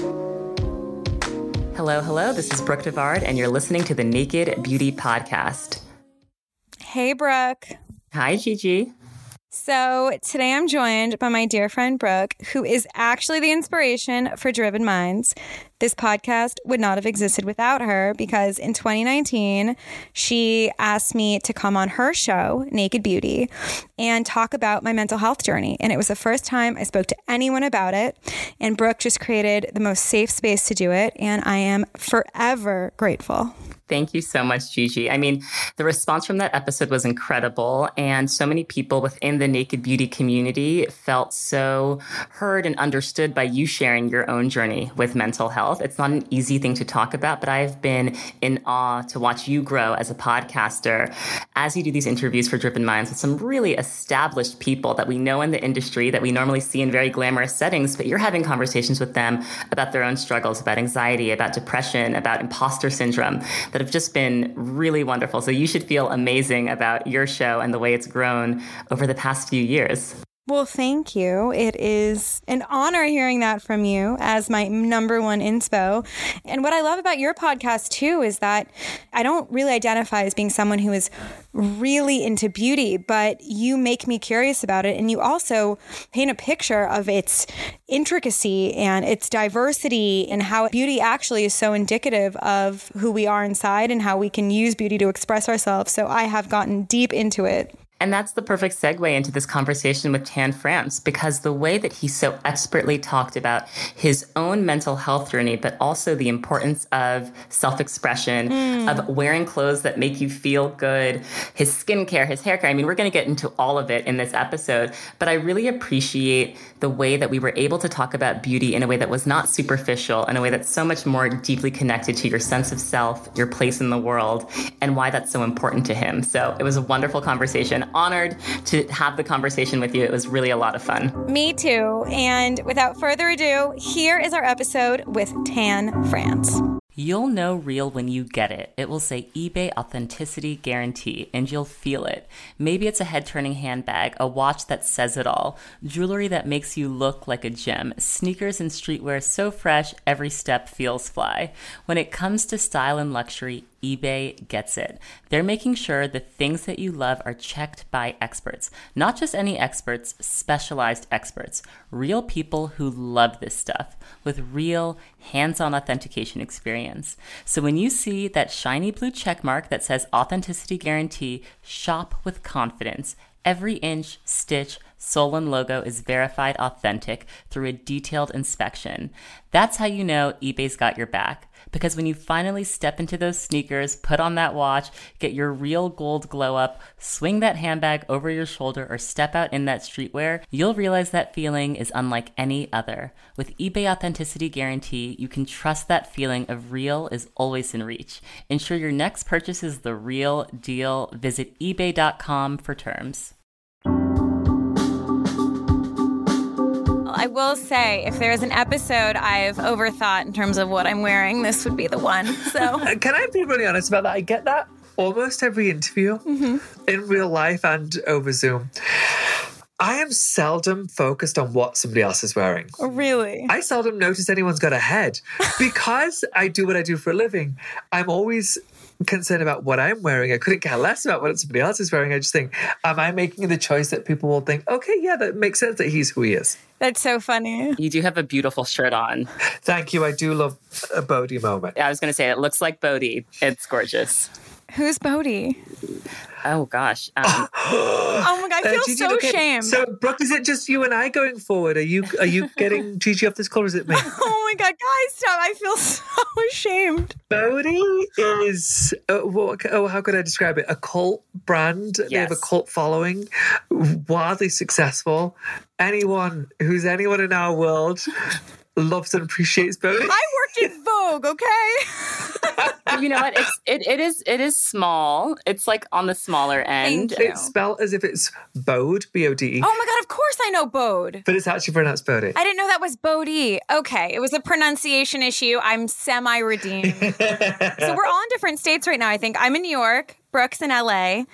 Hello, hello. This is Brooke Devard, and you're listening to the Naked Beauty Podcast. Hey, Brooke. Hi, Gigi. So today I'm joined by my dear friend Brooke, who is actually the inspiration for Driven Minds. This podcast would not have existed without her because in 2019, she asked me to come on her show, Naked Beauty, and talk about my mental health journey. And it was the first time I spoke to anyone about it. And Brooke just created the most safe space to do it. And I am forever grateful. Thank you so much, Gigi. I mean, the response from that episode was incredible. And so many people within the Naked Beauty community felt so heard and understood by you sharing your own journey with mental health. It's not an easy thing to talk about, but I've been in awe to watch you grow as a podcaster as you do these interviews for Driven Minds with some really established people that we know in the industry that we normally see in very glamorous settings, but you're having conversations with them about their own struggles, about anxiety, about depression, about imposter syndrome that have just been really wonderful. So you should feel amazing about your show and the way it's grown over the past few years. Well, thank you. It is an honor hearing that from you as my number one inspo. And what I love about your podcast, too, is that I don't really identify as being someone who is really into beauty, but you make me curious about it. And you also paint a picture of its intricacy and its diversity and how beauty actually is so indicative of who we are inside and how we can use beauty to express ourselves. So I have gotten deep into it. And that's the perfect segue into this conversation with Tan France, because the way that he so expertly talked about his own mental health journey, but also the importance of self-expression, of wearing clothes that make you feel good, his skincare, his hair care. I mean, we're going to get into all of it in this episode, but I really appreciate the way that we were able to talk about beauty in a way that was not superficial, in a way that's so much more deeply connected to your sense of self, your place in the world, and why that's so important to him. So it was a wonderful conversation. Honored to have the conversation with you. It was really a lot of fun. Me too. And without further ado, here is our episode with Tan France. You'll know real when you get it. It will say eBay Authenticity Guarantee, and you'll feel it. Maybe it's a head-turning handbag, a watch that says it all, jewelry that makes you look like a gem, sneakers and streetwear so fresh, every step feels fly. When it comes to style and luxury, eBay gets it. They're making sure the things that you love are checked by experts. Not just any experts, specialized experts. Real people who love this stuff with real hands-on authentication experience. So when you see that shiny blue check mark that says Authenticity Guarantee, shop with confidence. Every inch, stitch, sole, and logo is verified authentic through a detailed inspection. That's how you know eBay's got your back. Because when you finally step into those sneakers, put on that watch, get your real gold glow up, swing that handbag over your shoulder, or step out in that streetwear, you'll realize that feeling is unlike any other. With eBay Authenticity Guarantee, you can trust that feeling of real is always in reach. Ensure your next purchase is the real deal. Visit ebay.com for terms. I will say, if there's an episode I've overthought in terms of what I'm wearing, this would be the one. So, can I be really honest about that? I get that almost every interview in real life and over Zoom. I am seldom focused on what somebody else is wearing. Really? I seldom notice anyone's got a head. Because I do what I do for a living, I'm always concerned about what I'm wearing. I couldn't care less about what somebody else is wearing. I just think, am I making the choice that people will think, okay, yeah, that makes sense that he's who he is. That's so funny. You do have a beautiful shirt on. Thank you. I do love a Bodhi moment. I was going to say, it looks like Bodhi. It's gorgeous. Who's Bodhi? Oh, gosh. Oh, my God. I feel so ashamed. So, Brooke, is it just you and I going forward? Are you getting Gigi off this call, or is it me? Oh, my God. Guys, stop. I feel so ashamed. Bodhi is, how could I describe it? A cult brand. Yes. They have a cult following, wildly successful. Anyone in our world loves and appreciates Bodhi. I worked in Vogue, okay? You know what? It is small. It's like on the smaller end. It's spelled as if it's Bode, B-O-D-E. Oh my God, of course I know Bode. But it's actually pronounced Bodhi. I didn't know that was Bodhi. Okay, it was a pronunciation issue. I'm semi-redeemed. So we're all in different states right now, I think. I'm in New York, Brooke's in LA.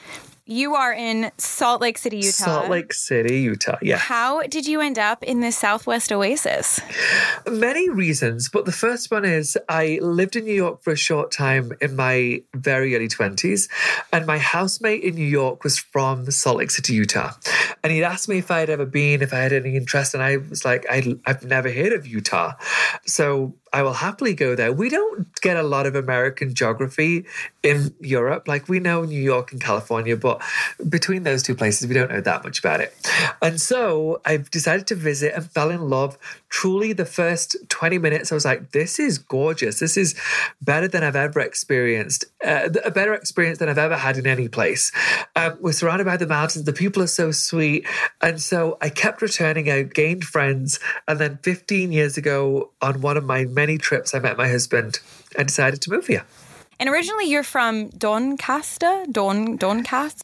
you are in Salt Lake City, Utah. Salt Lake City, Utah, yeah. How did you end up in this Southwest oasis? Many reasons, but the first one is I lived in New York for a short time in my very early 20s, and my housemate in New York was from Salt Lake City, Utah. And he'd asked me if I had ever been, if I had any interest, and I was like, I've never heard of Utah. So I will happily go there. We don't get a lot of American geography in Europe. Like, we know New York and California, but between those two places, we don't know that much about it. And so I've decided to visit and fell in love. Truly, the first 20 minutes, I was like, this is gorgeous. This is better than I've ever experienced, a better experience than I've ever had in any place. We're surrounded by the mountains. The people are so sweet. And so I kept returning. I gained friends. And then 15 years ago, on one of my many trips, I met my husband and decided to move here. And originally you're from Doncaster? Doncaster?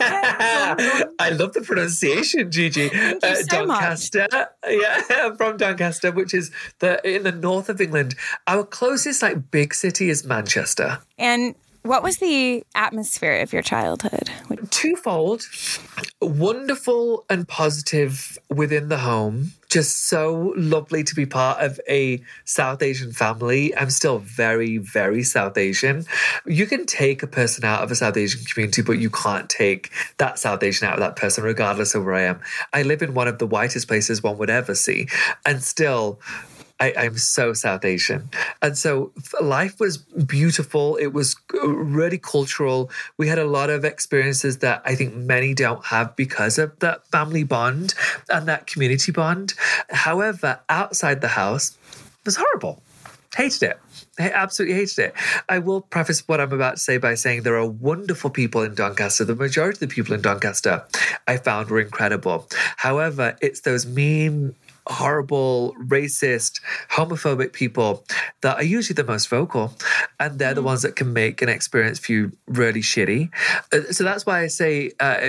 I love the pronunciation, Gigi. Thank you so Doncaster. much. Yeah, I'm from Doncaster, which is in the north of England. Our closest big city is Manchester. And what was the atmosphere of your childhood? Twofold. Wonderful and positive within the home. Just so lovely to be part of a South Asian family. I'm still very, very South Asian. You can take a person out of a South Asian community, but you can't take that South Asian out of that person, regardless of where I am. I live in one of the whitest places one would ever see, and still I'm so South Asian. And so life was beautiful. It was really cultural. We had a lot of experiences that I think many don't have because of that family bond and that community bond. However, outside the house, it was horrible. Hated it. I absolutely hated it. I will preface what I'm about to say by saying there are wonderful people in Doncaster. The majority of the people in Doncaster I found were incredible. However, it's those mean, horrible, racist, homophobic people that are usually the most vocal, and they're the ones that can make an experience for you really shitty. So that's why I say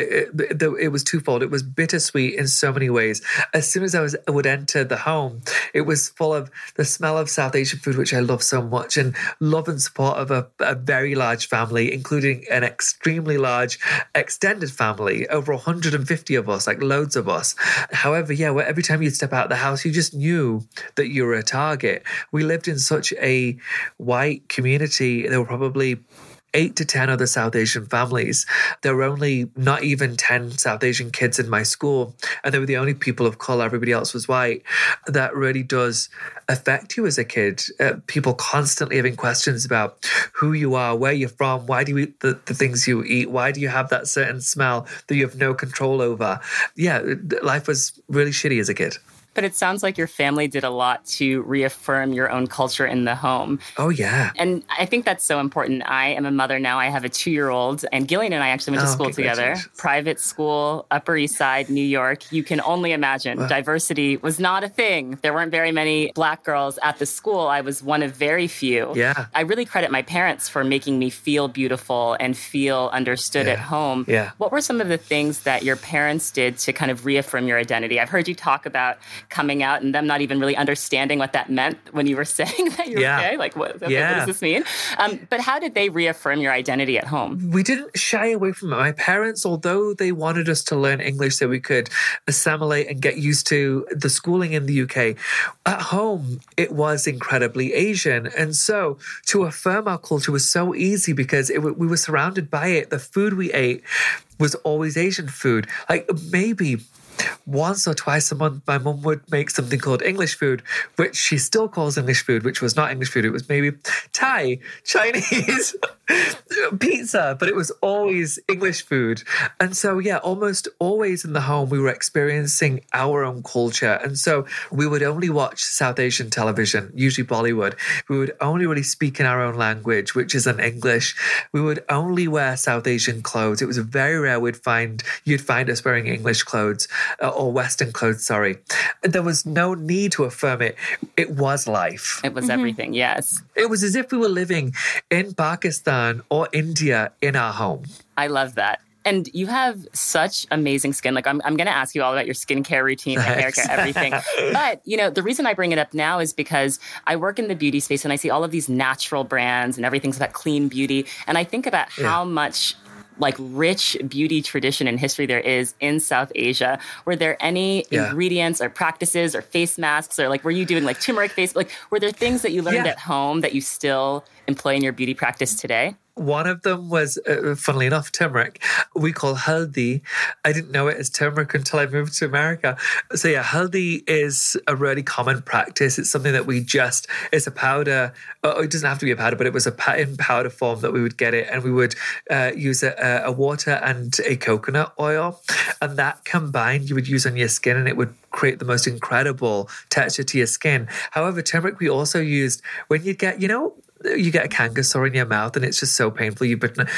it was twofold. It was bittersweet in so many ways. As soon as I would enter the home, it was full of the smell of South Asian food, which I love so much, and love and support of a very large family, including an extremely large extended family, over 150 of us, like loads of us. However, every time you'd step out the house, you just knew that you were a target. We lived in such a white community. There were probably 8 to 10 other South Asian families. There were only not even 10 South Asian kids in my school, and they were the only people of color. Everybody else was white. That really does affect you as a kid. People constantly having questions about who you are, where you're from, why do you eat the things you eat, why do you have that certain smell that you have no control over. Yeah, life was really shitty as a kid. But it sounds like your family did a lot to reaffirm your own culture in the home. Oh, yeah. And I think that's so important. I am a mother now. I have a 2-year-old. And Gillian and I actually went to school together. Private school, Upper East Side, New York. You can only imagine. Diversity was not a thing. There weren't very many Black girls at the school. I was one of very few. Yeah. I really credit my parents for making me feel beautiful and feel understood at home. Yeah. What were some of the things that your parents did to kind of reaffirm your identity? I've heard you talk about coming out and them not even really understanding what that meant when you were saying that you're gay. Like, what does this mean? But how did they reaffirm your identity at home? We didn't shy away from it. My parents, although they wanted us to learn English so we could assimilate and get used to the schooling in the UK, at home, it was incredibly Asian. And so to affirm our culture was so easy because we were surrounded by it. The food we ate was always Asian food. Like, maybe once or twice a month, my mum would make something called English food, which she still calls English food, which was not English food. It was maybe Thai, Chinese, pizza, but it was always English food. And so, almost always in the home, we were experiencing our own culture. And so we would only watch South Asian television, usually Bollywood. We would only really speak in our own language, which is in English. We would only wear South Asian clothes. It was very rare you'd find us wearing English clothes. Or Western clothes, sorry. There was no need to affirm it. It was life. It was everything, yes. It was as if we were living in Pakistan or India in our home. I love that. And you have such amazing skin. Like, I'm going to ask you all about your skincare routine, hair care, everything. But, the reason I bring it up now is because I work in the beauty space and I see all of these natural brands and everything's about clean beauty. And I think about how much like rich beauty tradition and history there is in South Asia. Were there any ingredients or practices or face masks, or like were you doing like turmeric face? Like were there things that you learned at home that you still employ in your beauty practice today? One of them was, funnily enough, turmeric. We call haldi. I didn't know it as turmeric until I moved to America. So yeah, haldi is a really common practice. It's something that it's a powder. It doesn't have to be a powder, but it was in powder form that we would get it. And we would use a water and a coconut oil. And that combined you would use on your skin, and it would create the most incredible texture to your skin. However, turmeric we also used when you get a canker sore in your mouth and it's just so painful.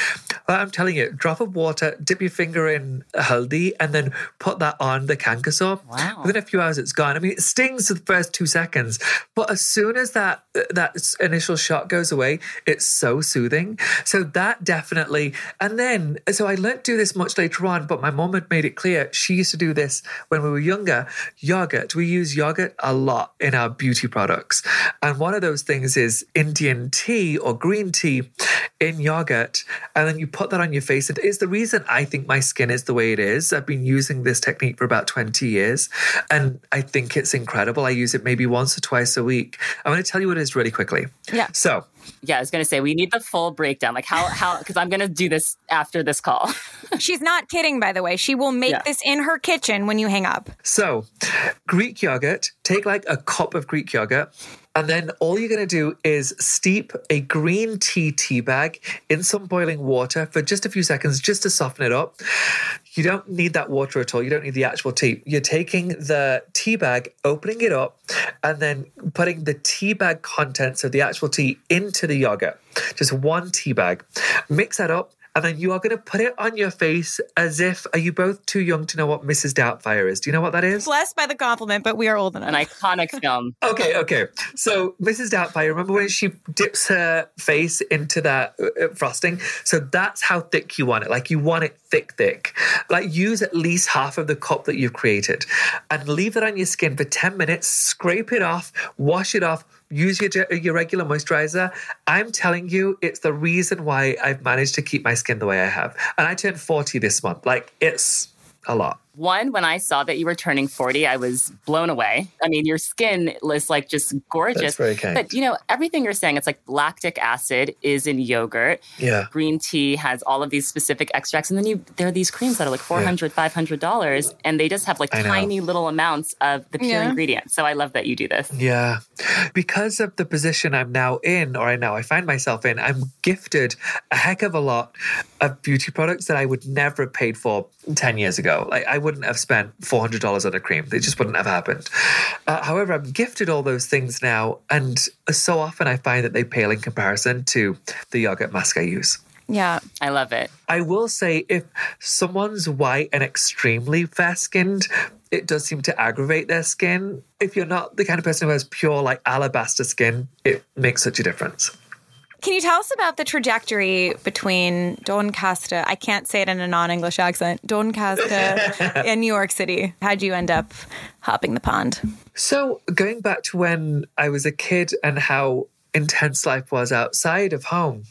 I'm telling you, drop of water, dip your finger in haldi, and then put that on the canker sore. Wow. Within a few hours, it's gone. I mean, it stings for the first 2 seconds, but as soon as that initial shock goes away, it's so soothing. So that definitely. And then, so I learned to do this much later on, but my mom had made it clear. She used to do this when we were younger. Yogurt. We use yogurt a lot in our beauty products. And one of those things is Indian tea or green tea in yogurt, and then you put that on your face. It is the reason I think my skin is the way it is. I've been using this technique for about 20 years, and I think it's incredible. I use it maybe once or twice a week. I'm going to tell you what it is really quickly. Yeah. So, yeah, I was going to say, we need the full breakdown. Like how, because I'm going to do this after this call. She's not kidding, by the way. She will make this in her kitchen when you hang up. So, Greek yogurt, take like a cup of Greek yogurt, and then all you're going to do is steep a green tea bag in some boiling water for just a few seconds, just to soften it up. You don't need that water at all. You don't need the actual tea. You're taking the tea bag, opening it up, and then putting the tea bag contents of the actual tea into the yogurt. Just one tea bag. Mix that up. And then you are going to put it on your face as if, are you both too young to know what Mrs. Doubtfire is? Do you know what that is? Blessed by the compliment, but we are old enough. An iconic film. Okay. So Mrs. Doubtfire, remember when she dips her face into that frosting? So that's how thick you want it. Like you want it thick. Like use at least half of the cup that you've created and leave that on your skin for 10 minutes. Scrape it off, wash it off. Use your regular moisturizer. I'm telling you, it's the reason why I've managed to keep my skin the way I have. And I turned 40 this month. Like, it's a lot. One, when I saw that you were turning 40, I was blown away. I mean, your skin is like just gorgeous. That's very kind. But, everything you're saying, it's like lactic acid is in yogurt. Yeah. Green tea has all of these specific extracts. And then there are these creams that are like $400, $500. And they just have like tiny little amounts of the pure ingredients. So I love that you do this. Yeah. Because of the position I'm now in, I find myself in, I'm gifted a heck of a lot of beauty products that I would never have paid for 10 years ago. Like I wouldn't have spent $400 on a cream. It just wouldn't have happened. However, I'm gifted all those things now. And so often I find that they pale in comparison to the yogurt mask I use. Yeah. I love it. I will say if someone's white and extremely fair-skinned, it does seem to aggravate their skin. If you're not the kind of person who has pure like alabaster skin, it makes such a difference. Can you tell us about the trajectory between Doncaster, I can't say it in a non-English accent, Doncaster and New York City? How'd you end up hopping the pond? So going back to when I was a kid and how intense life was outside of home,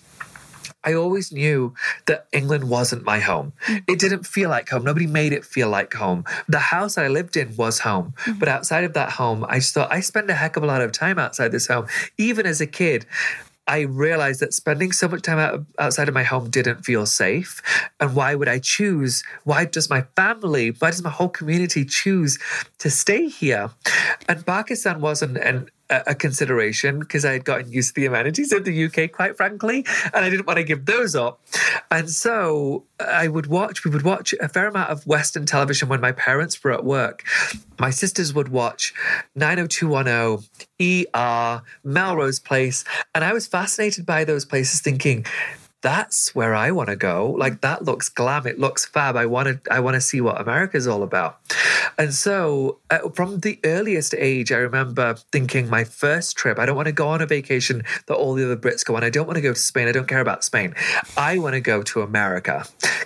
I always knew that England wasn't my home. It didn't feel like home. Nobody made it feel like home. The house I lived in was home. But outside of that home, I just thought I spend a heck of a lot of time outside this home. Even as a kid, I realized that spending so much time outside of my home didn't feel safe. And why would I choose? Why does my whole community choose to stay here? And Pakistan wasn't a consideration because I had gotten used to the amenities of the UK, quite frankly, and I didn't want to give those up. And so we would watch a fair amount of Western television when my parents were at work. My sisters would watch 90210, ER, Melrose Place, and I was fascinated by those places thinking, that's where I want to go. Like that looks glam. It looks fab. I want to see what America's all about. And so from the earliest age, I remember thinking my first trip, I don't want to go on a vacation that all the other Brits go on. I don't want to go to Spain. I don't care about Spain. I want to go to America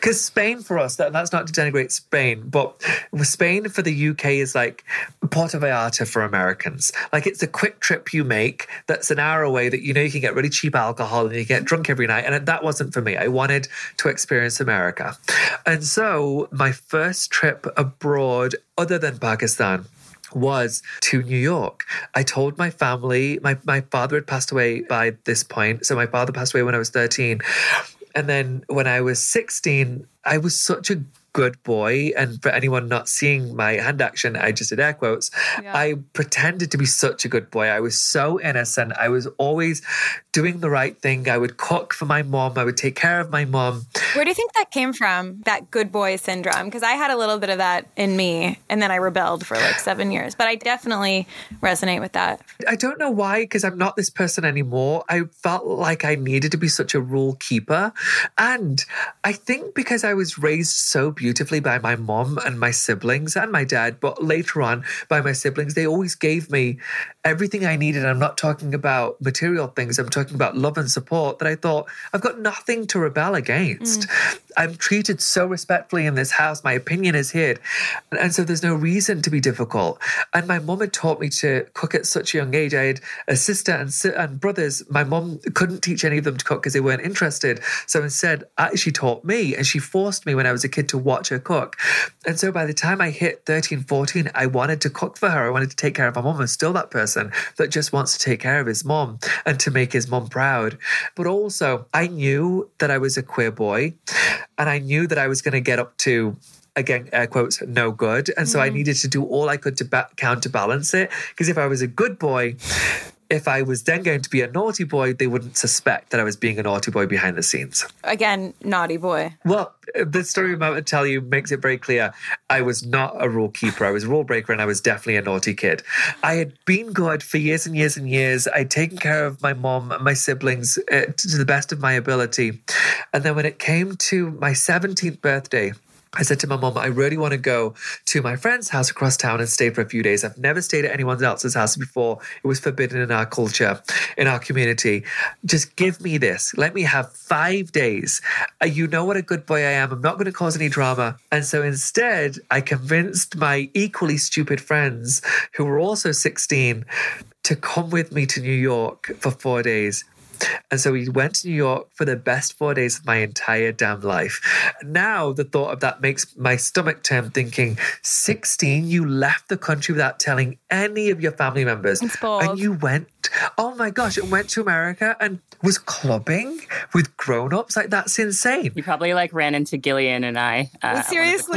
Because Spain for us, that's not to denigrate Spain, but Spain for the UK is like Puerto Vallarta for Americans. Like it's a quick trip you make that's an hour away that you know you can get really cheap alcohol and you get drunk every night. And that wasn't for me. I wanted to experience America. And so my first trip abroad, other than Pakistan, was to New York. I told my family, my father had passed away by this point. So my father passed away when I was 13. And then when I was 16, I was such a good boy. And for anyone not seeing my hand action, I just did air quotes. Yeah. I pretended to be such a good boy. I was so innocent. I was always doing the right thing. I would cook for my mom. I would take care of my mom. Where do you think that came from, that good boy syndrome? Because I had a little bit of that in me, and then I rebelled for like 7 years. But I definitely resonate with that. I don't know why, because I'm not this person anymore. I felt like I needed to be such a rule keeper. And I think because I was raised so beautifully by my mom and my siblings and my dad, but later on by my siblings, they always gave me everything I needed. I'm not talking about material things. I'm talking about love and support, that I thought I've got nothing to rebel against. I'm treated so respectfully in this house. My opinion is heard. And so there's no reason to be difficult. And my mom had taught me to cook at such a young age. I had a sister and brothers. My mom couldn't teach any of them to cook because they weren't interested. So instead, she taught me, and she forced me when I was a kid to watch her cook. And so by the time I hit 13, 14, I wanted to cook for her. I wanted to take care of my mom. I'm still that person that just wants to take care of his mom and to make his mom proud. But also, I knew that I was a queer boy, and I knew that I was going to get up to, again, air quotes, no good. And so I needed to do all I could to counterbalance it. Because if I was a good boy, if I was then going to be a naughty boy, they wouldn't suspect that I was being a naughty boy behind the scenes. Again, naughty boy. Well, the story I'm about to tell you makes it very clear. I was not a rule keeper. I was a rule breaker, and I was definitely a naughty kid. I had been good for years and years and years. I'd taken care of my mom and my siblings to the best of my ability. And then when it came to my 17th birthday, I said to my mom, I really want to go to my friend's house across town and stay for a few days. I've never stayed at anyone else's house before. It was forbidden in our culture, in our community. Just give me this. Let me have 5 days. You know what a good boy I am. I'm not going to cause any drama. And so instead, I convinced my equally stupid friends, who were also 16, to come with me to New York for 4 days. And so we went to New York for the best 4 days of my entire damn life. Now the thought of that makes my stomach turn, thinking, 16, you left the country without telling any of your family members. It's bold. And you went, oh my gosh, and went to America and was clubbing with grown-ups. Like, that's insane. You probably ran into Gillian and I. Seriously?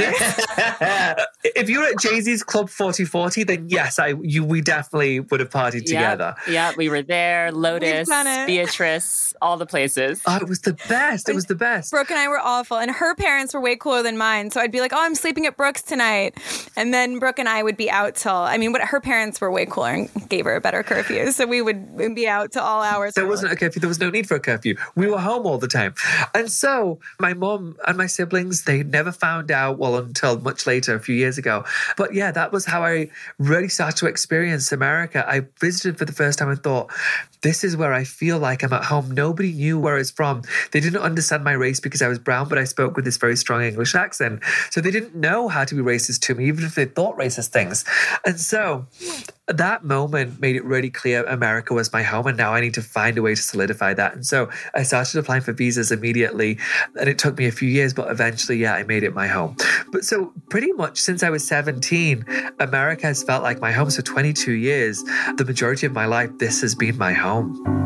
If you were at Jay-Z's Club 4040, then yes, we definitely would have partied together. Yeah, we were there. Lotus, Beatrice, all the places. Oh, it was the best. It was the best. Brooke and I were awful, and her parents were way cooler than mine. So I'd be like, oh, I'm sleeping at Brooke's tonight. And then Brooke and I would be out till, her parents were way cooler and gave her a better curfew. So we would be out till all hours. There wasn't a curfew. There was no need for a curfew. We were home all the time. And so my mom and my siblings, they never found out, well, until much later, a few years ago. But yeah, that was how I really started to experience America. I visited for the first time and thought, this is where I feel like I'm at home. Nobody knew where I was from. They didn't understand my race because I was brown, but I spoke with this very strong English accent. So they didn't know how to be racist to me, even if they thought racist things. And so that moment made it really clear America was my home, and now I need to find a way to solidify that. And so I started applying for visas immediately, and it took me a few years, but eventually, I made it my home. But so pretty much since I was 17, America has felt like my home. So 22 years, the majority of my life, this has been my home.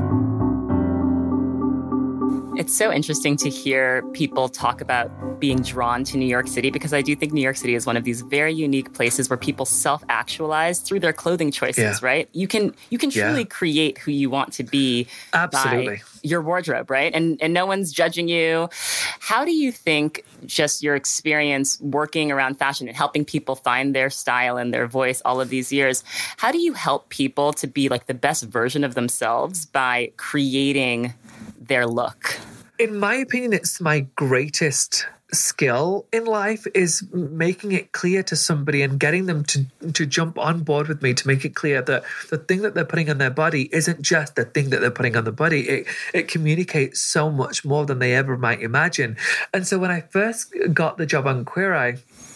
It's so interesting to hear people talk about being drawn to New York City, because I do think New York City is one of these very unique places where people self-actualize through their clothing choices, right? You can truly create who you want to be by your wardrobe, right? And no one's judging you. How do you think just your experience working around fashion and helping people find their style and their voice all of these years, how do you help people to be the best version of themselves by creating their look? In my opinion, it's my greatest skill in life is making it clear to somebody and getting them to jump on board with me, to make it clear that the thing that they're putting on their body isn't just the thing that they're putting on the body. It communicates so much more than they ever might imagine. And so when I first got the job on Queer Eye,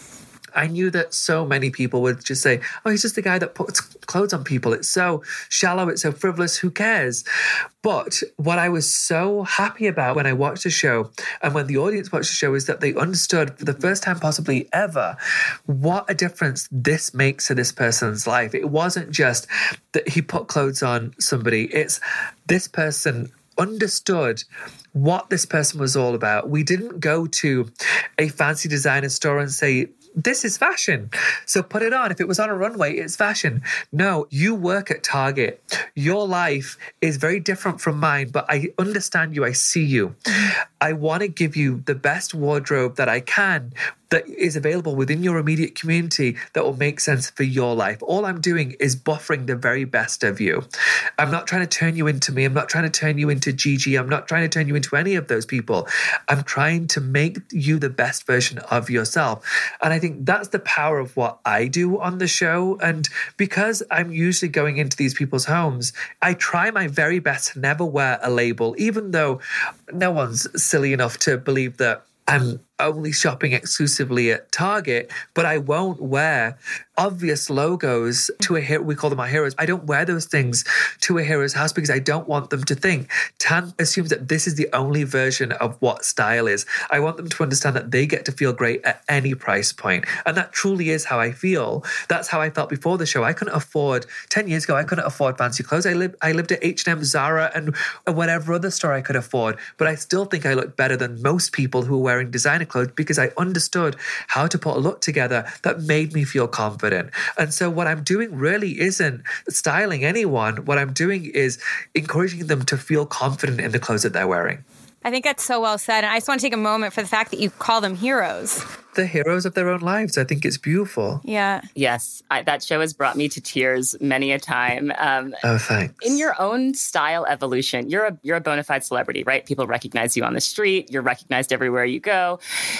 I knew that so many people would just say, oh, he's just the guy that puts clothes on people. It's so shallow. It's so frivolous. Who cares? But what I was so happy about when I watched the show and when the audience watched the show is that they understood for the first time possibly ever what a difference this makes to this person's life. It wasn't just that he put clothes on somebody. It's this person understood what this person was all about. We didn't go to a fancy designer store and say, this is fashion, so put it on. If it was on a runway, it's fashion. No, you work at Target. Your life is very different from mine, but I understand you. I see you. I want to give you the best wardrobe that I can that is available within your immediate community that will make sense for your life. All I'm doing is buffering the very best of you. I'm not trying to turn you into me. I'm not trying to turn you into Gigi. I'm not trying to turn you into any of those people. I'm trying to make you the best version of yourself. And I think that's the power of what I do on the show. And because I'm usually going into these people's homes, I try my very best to never wear a label, even though no one's silly enough to believe that I'm only shopping exclusively at Target, but I won't wear obvious logos to a hero. We call them our heroes. I don't wear those things to a hero's house because I don't want them to think Tan assumes that this is the only version of what style is. I want them to understand that they get to feel great at any price point. And that truly is how I feel. That's how I felt before the show. I couldn't afford, 10 years ago, I couldn't afford fancy clothes. I lived at H&M, Zara, and whatever other store I could afford. But I still think I look better than most people who are wearing designer clothes because I understood how to put a look together that made me feel confident. And so what I'm doing really isn't styling anyone. What I'm doing is encouraging them to feel confident in the clothes that they're wearing. I think that's so well said. And I just want to take a moment for the fact that you call them heroes. The heroes of their own lives. I think it's beautiful. Yeah. Yes. That show has brought me to tears many a time. Oh, thanks. In your own style evolution, you're a bona fide celebrity, right? People recognize you on the street. You're recognized everywhere you go.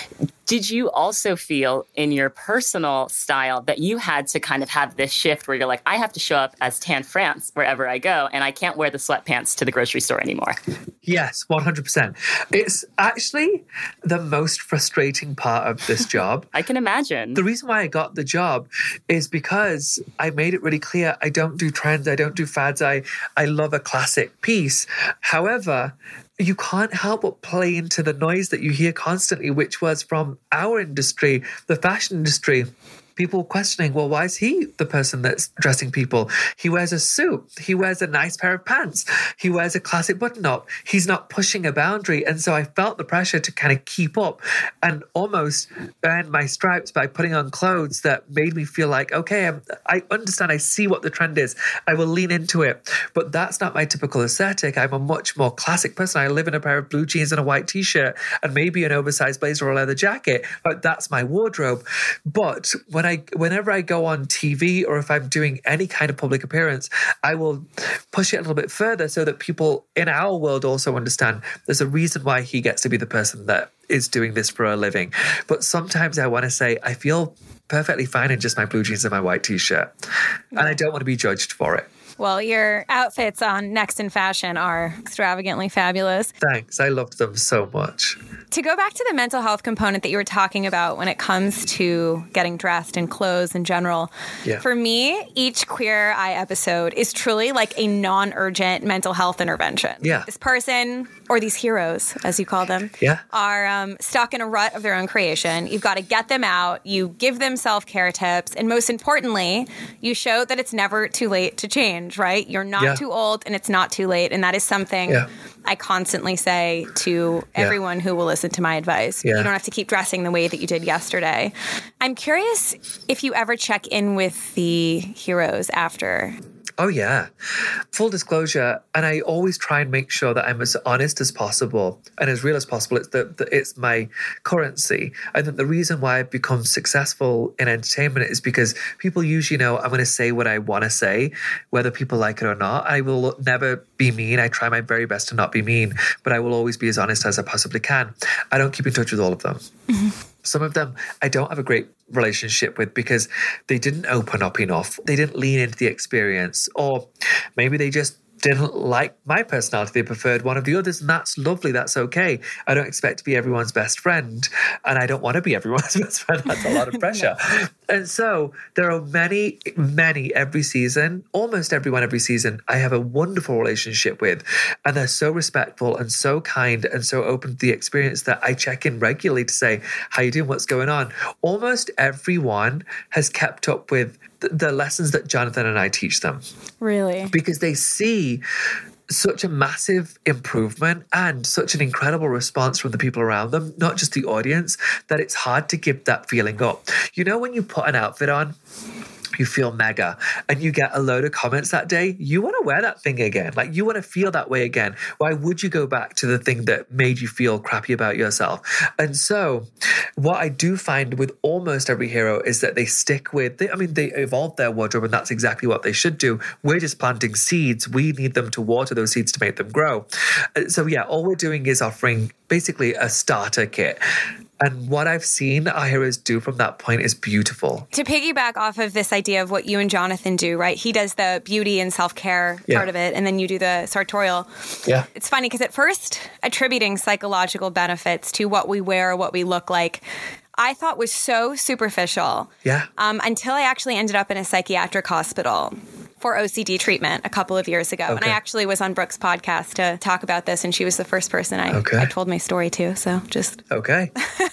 Did you also feel in your personal style that you had to kind of have this shift where you're like, I have to show up as Tan France wherever I go, and I can't wear the sweatpants to the grocery store anymore? Yes, 100%. It's actually the most frustrating part of this job. I can imagine. The reason why I got the job is because I made it really clear I don't do trends, I don't do fads, I love a classic piece. However, you can't help but play into the noise that you hear constantly, which was from our industry, the fashion industry. People questioning, well, why is he the person that's dressing people? He wears a suit. He wears a nice pair of pants. He wears a classic button-up. He's not pushing a boundary. And so I felt the pressure to kind of keep up and almost earn my stripes by putting on clothes that made me feel like, okay, I understand. I see what the trend is. I will lean into it. But that's not my typical aesthetic. I'm a much more classic person. I live in a pair of blue jeans and a white t-shirt and maybe an oversized blazer or a leather jacket. But that's my wardrobe. But whenever I go on TV or if I'm doing any kind of public appearance, I will push it a little bit further so that people in our world also understand there's a reason why he gets to be the person that is doing this for a living. But sometimes I want to say, I feel perfectly fine in just my blue jeans and my white t-shirt. And I don't want to be judged for it. Well, your outfits on Next in Fashion are extravagantly fabulous. Thanks. I loved them so much. To go back to the mental health component that you were talking about when it comes to getting dressed and clothes in general, for me, each Queer Eye episode is truly like a non-urgent mental health intervention. Yeah. This person, or these heroes, as you call them, are stuck in a rut of their own creation. You've got to get them out. You give them self-care tips. And most importantly, you show that it's never too late to change, right? You're not too old and it's not too late. And that is something I constantly say to everyone who will listen to my advice. You don't have to keep dressing the way that you did yesterday. I'm curious if you ever check in with the heroes after. Oh, yeah. Full disclosure. And I always try and make sure that I'm as honest as possible and as real as possible. It's my currency. I think the reason why I've become successful in entertainment is because people usually know I'm going to say what I want to say, whether people like it or not. I will never be mean. I try my very best to not be mean, but I will always be as honest as I possibly can. I don't keep in touch with all of them. Some of them I don't have a great relationship with because they didn't open up enough. They didn't lean into the experience, or maybe they just didn't like my personality. They preferred one of the others, and that's lovely. That's okay. I don't expect to be everyone's best friend, and I don't want to be everyone's best friend. That's a lot of pressure. No. And so there are many every season, almost everyone every season, I have a wonderful relationship with, and they're so respectful and so kind and so open to the experience that I check in regularly to say, how you doing? What's going on? Almost everyone has kept up with the lessons that Jonathan and I teach them. Really? Because they see such a massive improvement and such an incredible response from the people around them, not just the audience, that it's hard to give that feeling up. You know, when you put an outfit on, you feel mega and you get a load of comments that day, you want to wear that thing again. Like, you want to feel that way again. Why would you go back to the thing that made you feel crappy about yourself? And so what I do find with almost every hero is that they stick with, they evolve their wardrobe, and that's exactly what they should do. We're just planting seeds. We need them to water those seeds to make them grow. So yeah, all we're doing is offering basically a starter kit. And what I've seen our heroes do from that point is beautiful. To piggyback off of this idea of what you and Jonathan do, right? He does the beauty and self-care part of it, and then you do the sartorial. Yeah. It's funny because at first, attributing psychological benefits to what we wear, what we look like, I thought was so superficial. Yeah. Until I actually ended up in a psychiatric hospital for OCD treatment a couple of years ago. Okay. And I actually was on Brooke's podcast to talk about this, and she was the first person I told my story to. So just... Okay.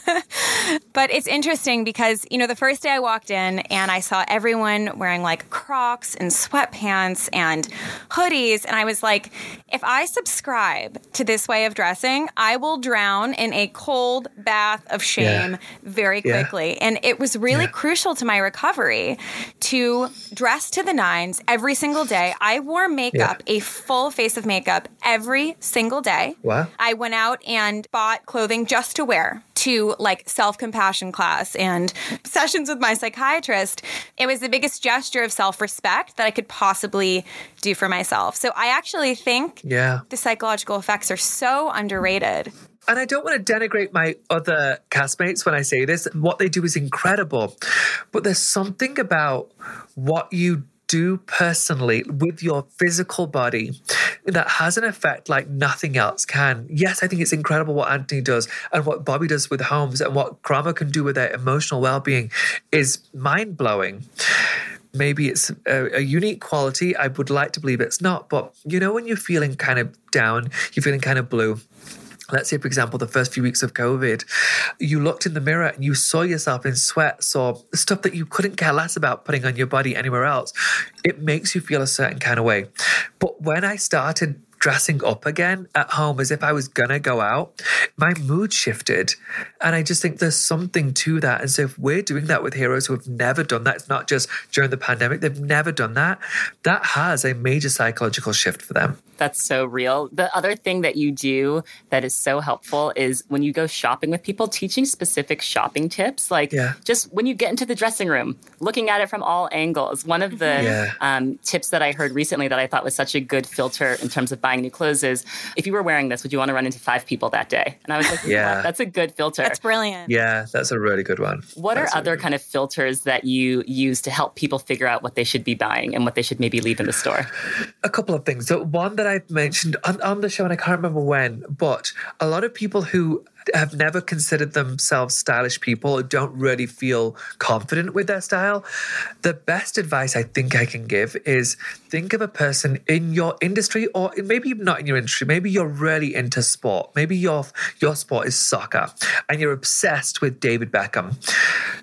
But it's interesting because, you know, the first day I walked in and I saw everyone wearing like Crocs and sweatpants and hoodies. And I was like, if I subscribe to this way of dressing, I will drown in a cold bath of shame very quickly. And it was really crucial to my recovery to dress to the nines every single day. I wore makeup, a full face of makeup every single day. Wow. I went out and bought clothing just to wear to like self-compassion class and sessions with my psychiatrist. It was the biggest gesture of self-respect that I could possibly do for myself. So I actually think the psychological effects are so underrated. And I don't want to denigrate my other castmates when I say this. What they do is incredible. But there's something about what you do personally with your physical body that has an effect like nothing else can. Yes, I think it's incredible what Anthony does and what Bobby does with Holmes and what Kramer can do with their emotional well-being is mind-blowing. Maybe it's a unique quality. I would like to believe it's not. But, you know, when you're feeling kind of down, you're feeling kind of blue. Let's say, for example, the first few weeks of COVID, you looked in the mirror and you saw yourself in sweats or stuff that you couldn't care less about putting on your body anywhere else. It makes you feel a certain kind of way. But when I started dressing up again at home as if I was going to go out, my mood shifted. And I just think there's something to that. And so if we're doing that with heroes who have never done that, it's not just during the pandemic, they've never done that, that has a major psychological shift for them. That's so real. The other thing that you do that is so helpful is when you go shopping with people, teaching specific shopping tips, like just when you get into the dressing room, looking at it from all angles. One of the tips that I heard recently that I thought was such a good filter in terms of buying new clothes is, if you were wearing this, would you want to run into 5 people that day? And I was like, that's a good filter. That's brilliant. Yeah, that's a really good one. What are other kind of filters that you use to help people figure out what they should be buying and what they should maybe leave in the store? A couple of things. So one that I've mentioned on the show, and I can't remember when, but a lot of people who have never considered themselves stylish people or don't really feel confident with their style, the best advice I think I can give is think of a person in your industry, or maybe even not in your industry. Maybe you're really into sport. Maybe your sport is soccer and you're obsessed with David Beckham.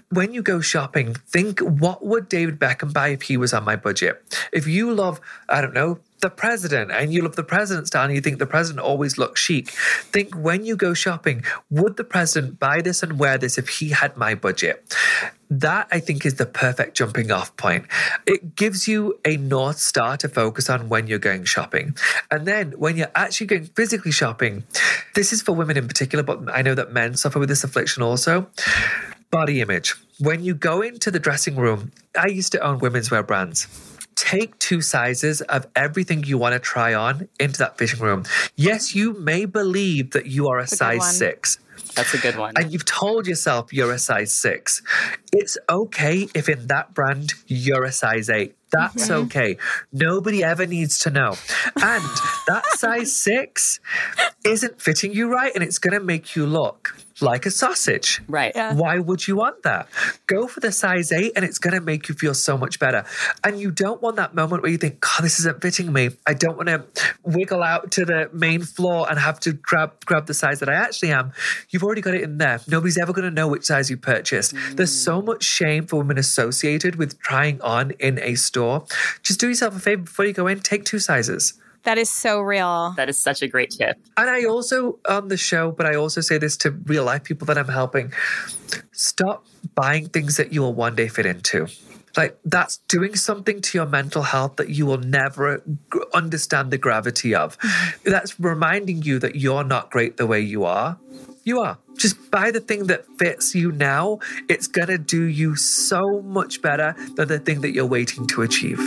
when you go shopping, think, what would David Beckham buy if he was on my budget? If you love, I don't know, the president, and you love the president's style and you think the president always looks chic, think, when you go shopping, would the president buy this and wear this if he had my budget? That, I think, is the perfect jumping off point. It gives you a North Star to focus on when you're going shopping. And then when you're actually going physically shopping, this is for women in particular, but I know that men suffer with this affliction also. Body image. When you go into the dressing room, I used to own women's wear brands. Take 2 sizes of everything you want to try on into that fitting room. Yes, you may believe that you are a size 6. That's a good one. And you've told yourself you're a size 6. It's okay if in that brand you're a size 8. That's okay. Nobody ever needs to know. And that size 6 isn't fitting you right, and it's going to make you look like a sausage. Right. Yeah. Why would you want that? Go for the size 8 and it's going to make you feel so much better. And you don't want that moment where you think, God, this isn't fitting me. I don't want to wiggle out to the main floor and have to grab the size that I actually am. You've already got it in there. Nobody's ever going to know which size you purchased. There's so much shame for women associated with trying on in a store. Just do yourself a favor before you go in, take 2 sizes. That is so real. That is such a great tip. And I also, on the show, but I also say this to real life people that I'm helping, stop buying things that you will one day fit into. Like, that's doing something to your mental health that you will never understand the gravity of. That's reminding you that you're not great the way you are. You are. Just buy the thing that fits you now. It's going to do you so much better than the thing that you're waiting to achieve.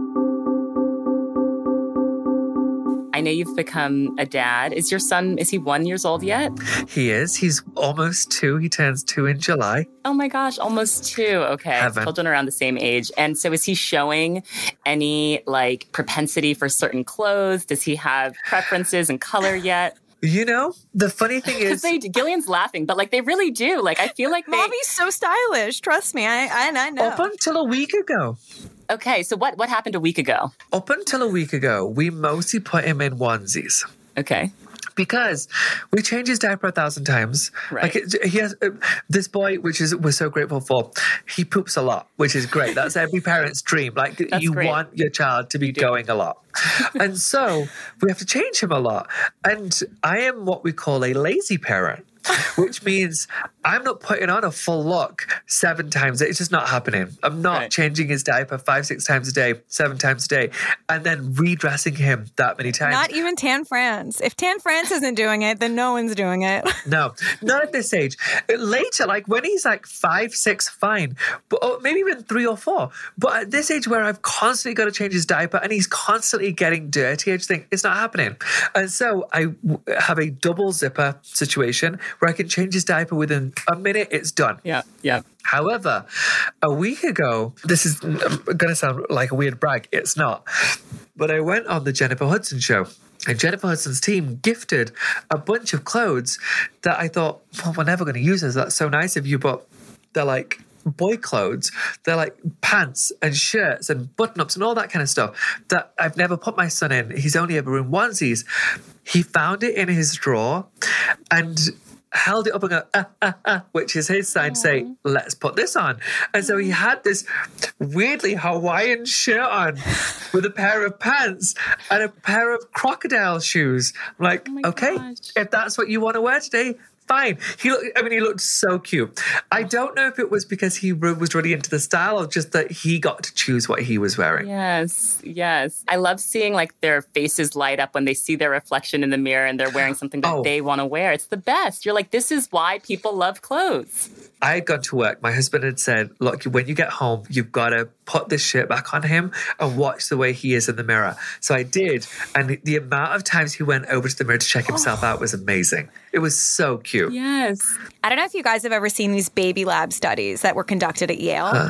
I know you've become a dad. Is your son, is he 1 year old yet? He is. He's almost 2. He turns 2 in July. Oh my gosh, almost 2. Okay. Heaven. Children around the same age. And so is he showing any like propensity for certain clothes? Does he have preferences in color yet? You know, the funny thing is... Gillian's laughing, but like they really do. Like I feel like Mommy's so stylish. Trust me. I know. Up until a week ago. Okay, so what happened a week ago? Up until a week ago, we mostly put him in onesies. Okay. Because we change his diaper 1,000 times. Right. Like he has this boy, which is we're so grateful for. He poops a lot, which is great. That's every parent's dream. Like That's you great. want your child to be going a lot. And so we have to change him a lot. And I am what we call a lazy parent. Which means I'm not putting on a full look 7 times. It's just not happening. I'm not changing his diaper 5-6 times a day, 7 times a day, and then redressing him that many times. Not even Tan France. If Tan France isn't doing it, then no one's doing it. No, not at this age. Later, like when he's like 5, 6, fine. But maybe even 3 or 4. But at this age where I've constantly got to change his diaper and he's constantly getting dirty, I just think it's not happening. And so I have a double zipper situation where I can change his diaper within a minute, it's done. Yeah. However, a week ago, this is going to sound like a weird brag. It's not. But I went on the Jennifer Hudson show. And Jennifer Hudson's team gifted a bunch of clothes that I thought, well, we're never going to use those. That's so nice of you. But they're like boy clothes. They're like pants and shirts and button-ups and all that kind of stuff that I've never put my son in. He's only ever in onesies. He found it in his drawer and held it up and go, which is his sign to say, let's put this on. And so he had this weirdly Hawaiian shirt on with a pair of pants and a pair of crocodile shoes. I'm like, okay, if that's what you want to wear today, fine. He looked so cute. I don't know if it was because he was really into the style or just that he got to choose what he was wearing. Yes. I love seeing like their faces light up when they see their reflection in the mirror and they're wearing something that they want to wear. It's the best. You're like, this is why people love clothes. I had gone to work. My husband had said, look, when you get home, you've got to put this shirt back on him and watch the way he is in the mirror. So I did. And the amount of times he went over to the mirror to check himself out was amazing. It was so cute. Yes. I don't know if you guys have ever seen these baby lab studies that were conducted at Yale.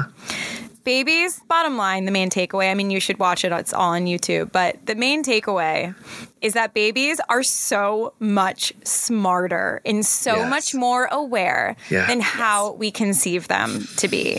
Babies, bottom line, the main takeaway, I mean, you should watch it. It's all on YouTube. But the main takeaway is that babies are so much smarter and so much more aware than how we conceive them to be.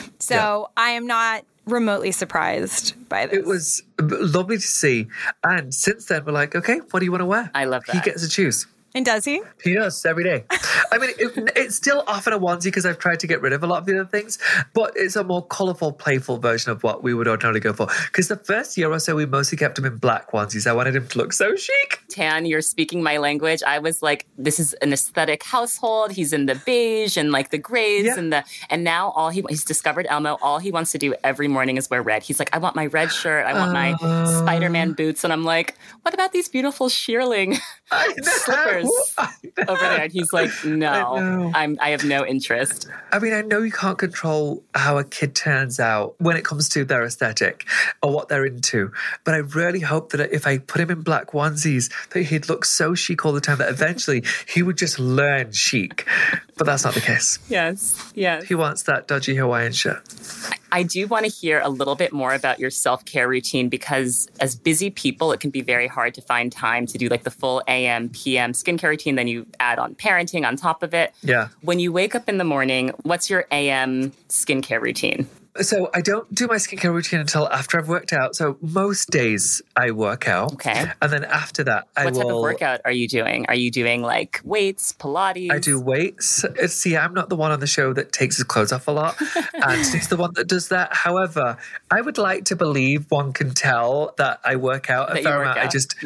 So I am not remotely surprised by this. It was lovely to see. And since then, we're like, okay, what do you want to wear? I love that. He gets to choose. And does he? He does every day. I mean, it's still often a onesie because I've tried to get rid of a lot of the other things, but it's a more colourful, playful version of what we would ordinarily go for. Because the first year or so, we mostly kept him in black onesies. I wanted him to look so chic. Tan, you're speaking my language. I was like, this is an aesthetic household. He's in the beige and like the grays and now he's discovered Elmo. All he wants to do every morning is wear red. He's like, I want my red shirt. I want my Spider-Man boots. And I'm like, what about these beautiful shearling slippers over there? And he's like, no, I have no interest. I mean, I know you can't control how a kid turns out when it comes to their aesthetic or what they're into, but I really hope that if I put him in black onesies, that he'd look so chic all the time that eventually he would just learn chic. But that's not the case. Yes. He wants that dodgy Hawaiian shirt. I do want to hear a little bit more about your self-care routine, because as busy people, it can be very hard to find time to do like the full AM, PM skincare routine. Then you add on parenting on top of it. Yeah. When you wake up in the morning, what's your AM skincare routine? So I don't do my skincare routine until after I've worked out. So most days I work out. Okay. And then after that, What type of workout are you doing? Are you doing like weights, Pilates? I do weights. See, I'm not the one on the show that takes his clothes off a lot. And he's the one that does that. However, I would like to believe one can tell that I work out a fair amount.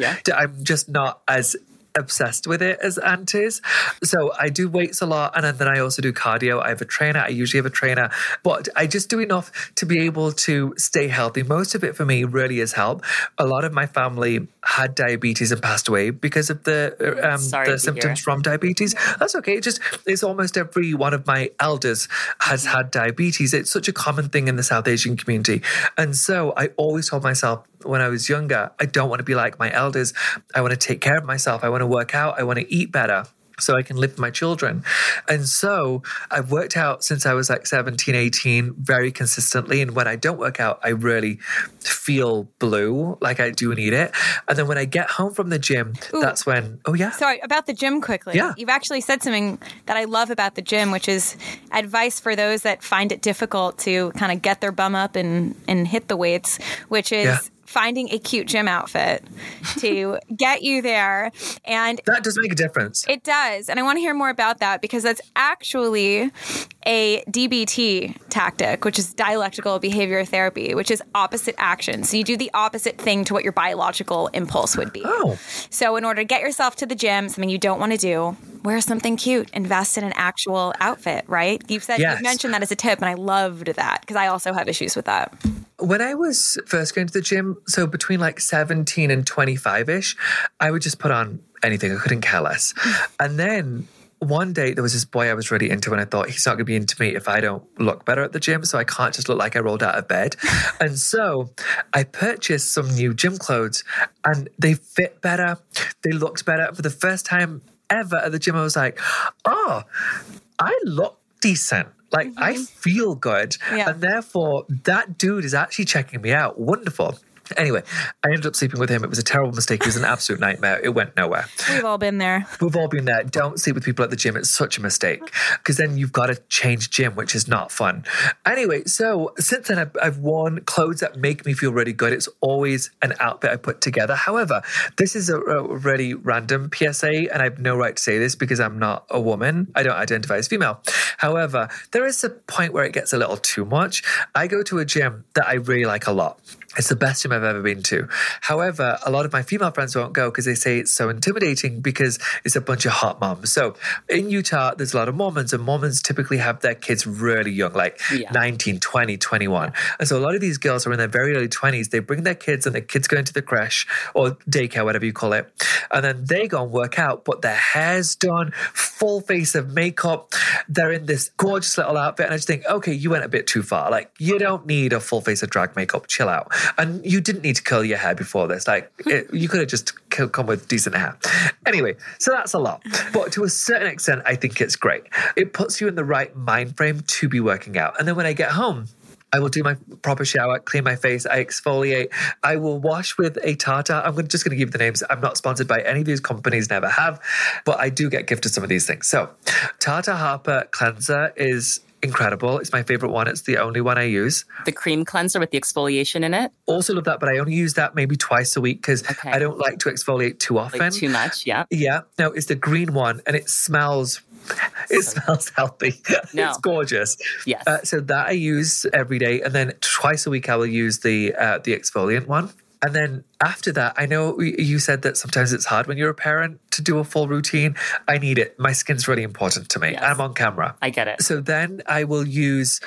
I'm just not as obsessed with it as Ant is. So I do weights a lot, and then I also do cardio. I have a trainer. I usually have a trainer, but I just do enough to be able to stay healthy. Most of it for me really is help. A lot of my family had diabetes and passed away because of the symptoms from diabetes. That's okay. It's almost every one of my elders has had diabetes. It's such a common thing in the South Asian community. And so I always told myself when I was younger, I don't want to be like my elders. I want to take care of myself. I want to work out. I want to eat better so I can live with my children. And so I've worked out since I was like 17, 18, very consistently. And when I don't work out, I really feel blue, like I do need it. And then when I get home from the gym, that's when, Sorry, about the gym quickly. Yeah. You've actually said something that I love about the gym, which is advice for those that find it difficult to kind of get their bum up and hit the weights, which is finding a cute gym outfit to get you there. And that does make a difference. It does. And I want to hear more about that, because that's actually a DBT tactic, which is dialectical behavior therapy, which is opposite action. So you do the opposite thing to what your biological impulse would be. Oh. So in order to get yourself to the gym, something you don't want to do, wear something cute, invest in an actual outfit, right? You've mentioned that as a tip, and I loved that because I also have issues with that. When I was first going to the gym, so between like 17 and 25-ish, I would just put on anything. I couldn't care less. And then one day there was this boy I was really into, and I thought, he's not going to be into me if I don't look better at the gym, so I can't just look like I rolled out of bed. And so I purchased some new gym clothes, and they fit better. They looked better. For the first time ever at the gym, I was like, oh, I look decent. Like, I feel good. Yeah. And therefore, that dude is actually checking me out. Wonderful. Anyway, I ended up sleeping with him. It was a terrible mistake. It was an absolute nightmare. It went nowhere. We've all been there. We've all been there. Don't sleep with people at the gym. It's such a mistake, because then you've got to change gym, which is not fun. Anyway, so since then, I've worn clothes that make me feel really good. It's always an outfit I put together. However, this is a really random PSA, and I have no right to say this because I'm not a woman. I don't identify as female. However, there is a point where it gets a little too much. I go to a gym that I really like a lot. It's the best gym I've ever been to. However, a lot of my female friends won't go because they say it's so intimidating because it's a bunch of hot moms. So in Utah, there's a lot of Mormons, and Mormons typically have their kids really young, like 19, 20, 21. And so a lot of these girls are in their very early 20s. They bring their kids, and the kids go into the creche or daycare, whatever you call it. And then they go and work out, but their hair's done, full face of makeup. They're in this gorgeous little outfit. And I just think, okay, you went a bit too far. Like, you don't need a full face of drag makeup. Chill out. And you didn't need to curl your hair before this. Like, you could have just come with decent hair. Anyway, so that's a lot. But to a certain extent, I think it's great. It puts you in the right mind frame to be working out. And then when I get home, I will do my proper shower, clean my face, I exfoliate. I will wash with a Tata. I'm just going to give you the names. I'm not sponsored by any of these companies, never have, but I do get gifted some of these things. So Tata Harper Cleanser is incredible. It's my favorite one. It's the only one I use. The cream cleanser with the exfoliation in it? Also love that, but I only use that maybe twice a week because I don't like to exfoliate too often. Like too much, yeah. Yeah. No, it's the green one and it smells healthy. No. It's gorgeous. Yes. So that I use every day. And then twice a week I will use the exfoliant one. And then after that, I know you said that sometimes it's hard when you're a parent to do a full routine. I need it. My skin's really important to me. Yes. I'm on camera. I get it. So then I will use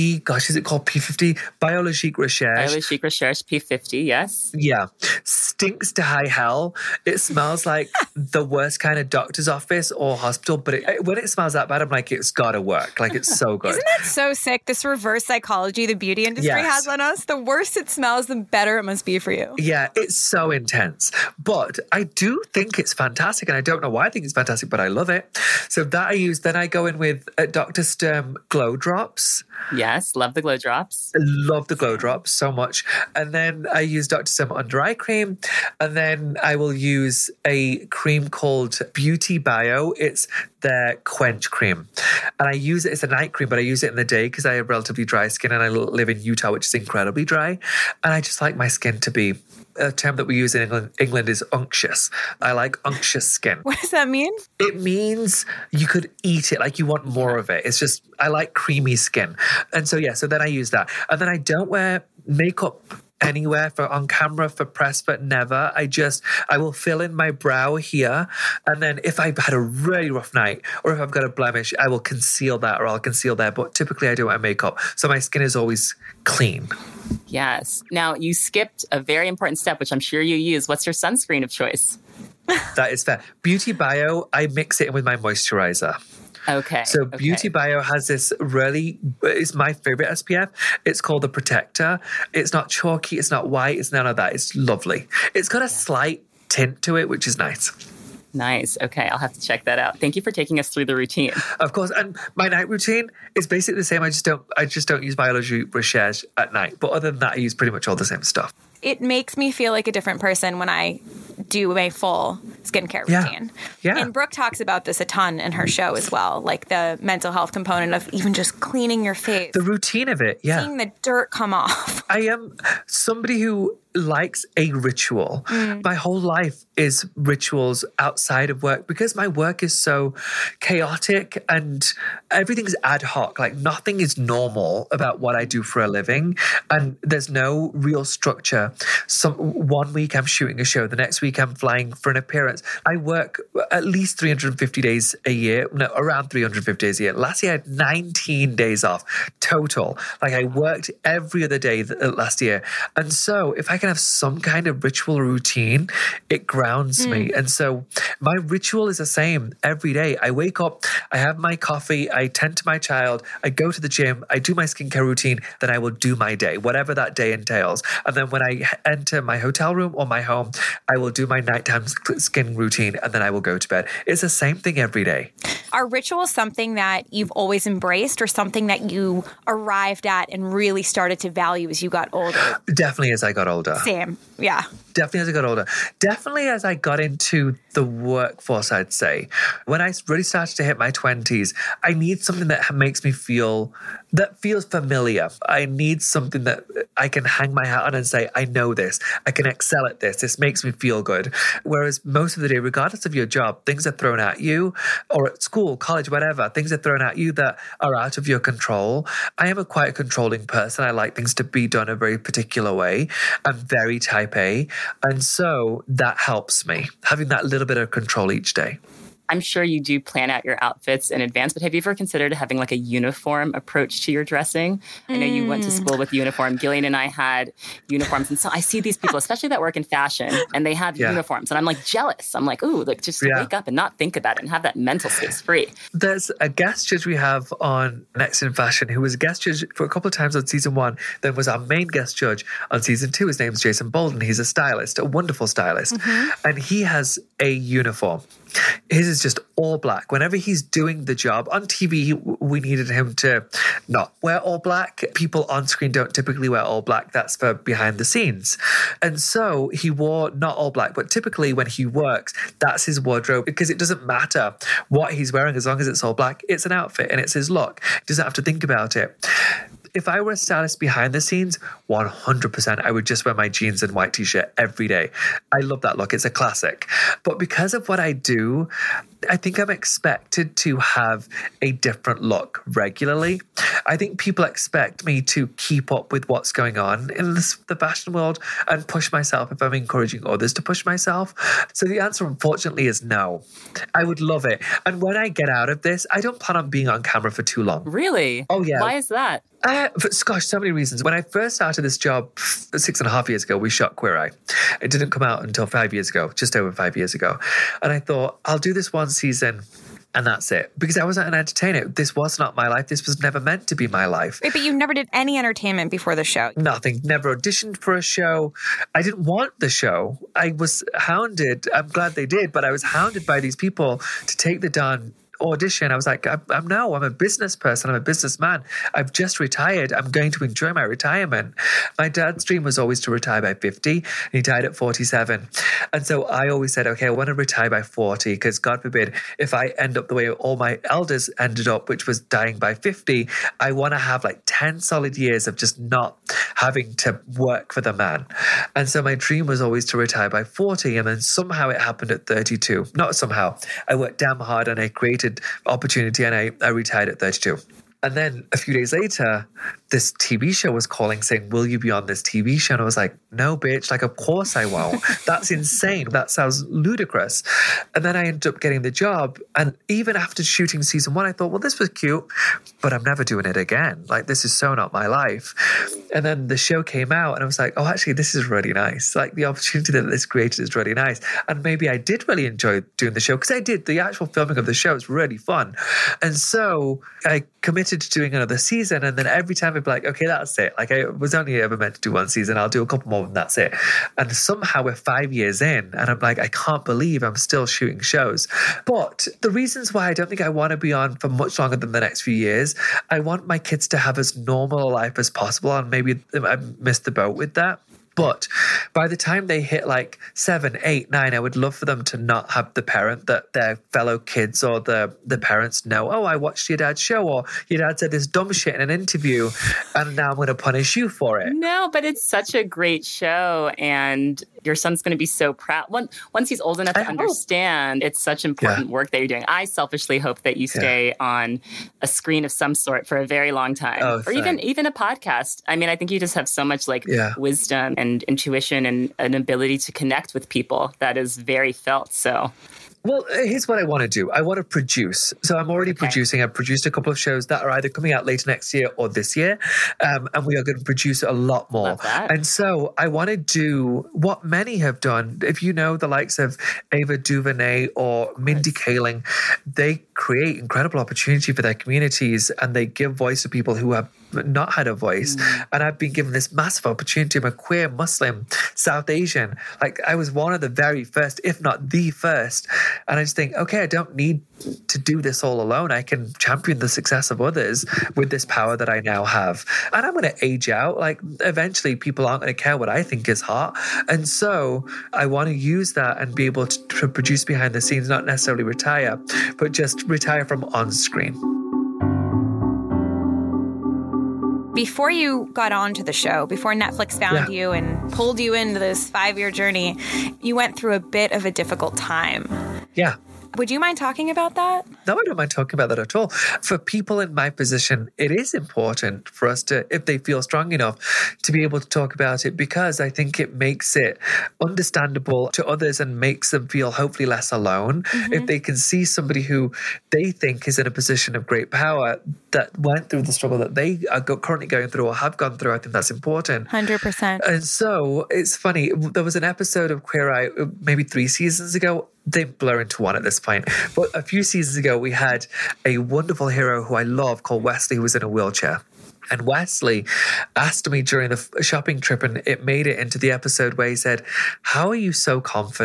is it called P50? Biologique Recherche. Biologique Recherche P50, yes. Yeah. Stinks to high hell. It smells like the worst kind of doctor's office or hospital, but when it smells that bad, I'm like, it's got to work. Like, it's so good. Isn't that so sick? This reverse psychology the beauty industry has on us. The worse it smells, the better it must be for you. Yeah, it's so intense. But I do think it's fantastic. And I don't know why I think it's fantastic, but I love it. So that I use. Then I go in with Dr. Sturm Glow Drops. Yes, love the Glow Drops. Love the Glow Drops so much. And then I use Dr. Sturm Under Eye Cream. And then I will use a cream called Beauty Bio. It's their Quench Cream. And I use it as a night cream, but I use it in the day because I have relatively dry skin and I live in Utah, which is incredibly dry. And I just like my skin to be, a term that we use in England is unctuous. I like unctuous skin. What does that mean? It means you could eat it, like you want more of it. It's just, I like creamy skin. And so, so then I use that. And then I don't wear makeup anywhere for on camera, for press, but never. I will fill in my brow here. And then if I've had a really rough night or if I've got a blemish, I will conceal that or I'll conceal there. But typically I don't wear makeup. So my skin is always clean. Yes. Now, you skipped a very important step, which I'm sure you use. What's your sunscreen of choice? That is fair. Beauty Bio, I mix it in with my moisturizer. Okay. So Beauty Bio has this it's my favorite SPF. It's called the Protector. It's not chalky. It's not white. It's none of that. It's lovely. It's got a slight tint to it, which is nice. Nice. Okay. I'll have to check that out. Thank you for taking us through the routine. Of course. And my night routine is basically the same. I just don't use Biologique Recherche at night. But other than that, I use pretty much all the same stuff. It makes me feel like a different person when I do a full skincare routine. Yeah. And Brooke talks about this a ton in her show as well, like the mental health component of even just cleaning your face. The routine of it, yeah. Seeing the dirt come off. I am somebody who likes a ritual. My whole life is rituals outside of work because my work is so chaotic and everything's ad hoc. Like nothing is normal about what I do for a living and there's no real structure. One week I'm shooting a show, the next week I'm flying for an appearance. I work at least 350 days a year, around 350 days a year. Last year I had 19 days off total. Like I worked every other day last year. And so if I can have some kind of ritual routine, it grounds me. And so my ritual is the same every day. I wake up, I have my coffee, I tend to my child, I go to the gym, I do my skincare routine, then I will do my day, whatever that day entails. And then when I enter my hotel room or my home, I will do my nighttime skin routine and then I will go to bed. It's the same thing every day. Are rituals something that you've always embraced or something that you arrived at and really started to value as you got older? Definitely as I got older. Same. Yeah. Definitely as I got older. Definitely as I got into the workforce, I'd say. When I really started to hit my 20s, I need something that makes me that feels familiar. I need something that I can hang my hat on and say, I know this. I can excel at this. This makes me feel good. Whereas most of the day, regardless of your job, things are thrown at you or at school, college, whatever, things are thrown at you that are out of your control. I am quite a controlling person. I like things to be done a very particular way. I'm very type A. And so that helps me, having that little bit of control each day. I'm sure you do plan out your outfits in advance, but have you ever considered having like a uniform approach to your dressing? I know you went to school with uniform. Gillian and I had uniforms. And so I see these people, especially that work in fashion, and they have uniforms. And I'm like jealous. I'm like, ooh, like just to wake up and not think about it and have that mental space free. There's a guest judge we have on Next in Fashion who was a guest judge for a couple of times on season 1, then was our main guest judge on season 2. His name's Jason Bolden. He's a stylist, a wonderful stylist. And he has a uniform His is just all black. Whenever he's doing the job on TV, we needed him to not wear all black. People on screen don't typically wear all black. That's for behind the scenes. And so he wore not all black, but typically when he works, that's his wardrobe, because it doesn't matter what he's wearing as long as it's all black. It's an outfit and it's his look. He doesn't have to think about it. If I were a stylist behind the scenes, 100%, I would just wear my jeans and white t-shirt every day. I love that look. It's a classic. But because of what I do, I think I'm expected to have a different look regularly. I think people expect me to keep up with what's going on in the fashion world and push myself if I'm encouraging others to push myself. So the answer, unfortunately, is no. I would love it. And when I get out of this, I don't plan on being on camera for too long. Really? Oh, yeah. Why is that? Gosh, so many reasons. When I first started this job 6.5 years ago, we shot Queer Eye. It didn't come out until 5 years ago, just over 5 years ago. And I thought, I'll do this one season and that's it. Because I wasn't an entertainer. This was not my life. This was never meant to be my life. Wait, but you never did any entertainment before the show? Nothing. Never auditioned for a show. I didn't want the show. I was hounded. I'm glad they did, but I was hounded by these people to take the darn audition. I was like, I'm a business person. I'm a businessman. I've just retired. I'm going to enjoy my retirement. My dad's dream was always to retire by 50, and he died at 47. And so I always said, okay, I want to retire by 40, because God forbid, if I end up the way all my elders ended up, which was dying by 50, I want to have like 10 solid years of just not having to work for the man. And so my dream was always to retire by 40. And then somehow it happened at 32. Not somehow. I worked damn hard and I created opportunity and I retired at 32. And then a few days later, this TV show was calling saying, will you be on this TV show? And I was like, no, bitch, like, of course I won't. That's insane. That sounds ludicrous. And then I ended up getting the job. And even after shooting season 1, I thought, well, this was cute, but I'm never doing it again. Like, this is so not my life. And then the show came out and I was like, oh, actually, this is really nice. Like, the opportunity that this created is really nice. And maybe I did really enjoy doing the show, because I did. The actual filming of the show is really fun. And so I committed to doing another season, and then every time I'd be like, okay, that's it. Like, I was only ever meant to do one season. I'll do a couple more and that's it. And somehow we're 5 years in and I'm like, I can't believe I'm still shooting shows. But the reasons why I don't think I want to be on for much longer than the next few years, I want my kids to have as normal a life as possible, and maybe I missed the boat with that. But by the time they hit like 7, 8, 9, I would love for them to not have the parent that their fellow kids or the parents know, oh, I watched your dad's show, or your dad said this dumb shit in an interview and now I'm going to punish you for it. No, but it's such a great show and your son's going to be so proud. Once he's old enough to understand, it's such important work that you're doing. I selfishly hope that you stay on a screen of some sort for a very long time, or even a podcast. I mean, I think you just have so much wisdom and intuition and an ability to connect with people that is very felt. So Well, here's what I want to do. I want to produce. So I'm already producing. I've produced a couple of shows that are either coming out later next year or this year. And we are going to produce a lot more. And so I want to do what many have done. If you know the likes of Ava DuVernay or Mindy Kaling, they create incredible opportunity for their communities and they give voice to people who have not had a voice. And I've been given this massive opportunity. I'm a queer Muslim, South Asian. Like, I was one of the very first, if not the first. And I just think, okay, I don't need to do this all alone. I can champion the success of others with this power that I now have. And I'm going to age out. Like, eventually people aren't going to care what I think is hot. And so I want to use that and be able to produce behind the scenes, not necessarily retire, but just retire from on screen. Before you got onto the show, before Netflix found you and pulled you into this 5-year journey, you went through a bit of a difficult time. Yeah. Would you mind talking about that? No, I don't mind talking about that at all. For people in my position, it is important for us to, if they feel strong enough, to be able to talk about it, because I think it makes it understandable to others and makes them feel hopefully less alone. Mm-hmm. If they can see somebody who they think is in a position of great power that went through the struggle that they are currently going through or have gone through, I think that's important. 100%. And so it's funny, there was an episode of Queer Eye maybe 3 seasons ago. They blur into one at this point. But a few seasons ago, we had a wonderful hero who I love called Wesley, who was in a wheelchair. And Wesley asked me during the shopping trip, and it made it into the episode where he said, how are you so confident?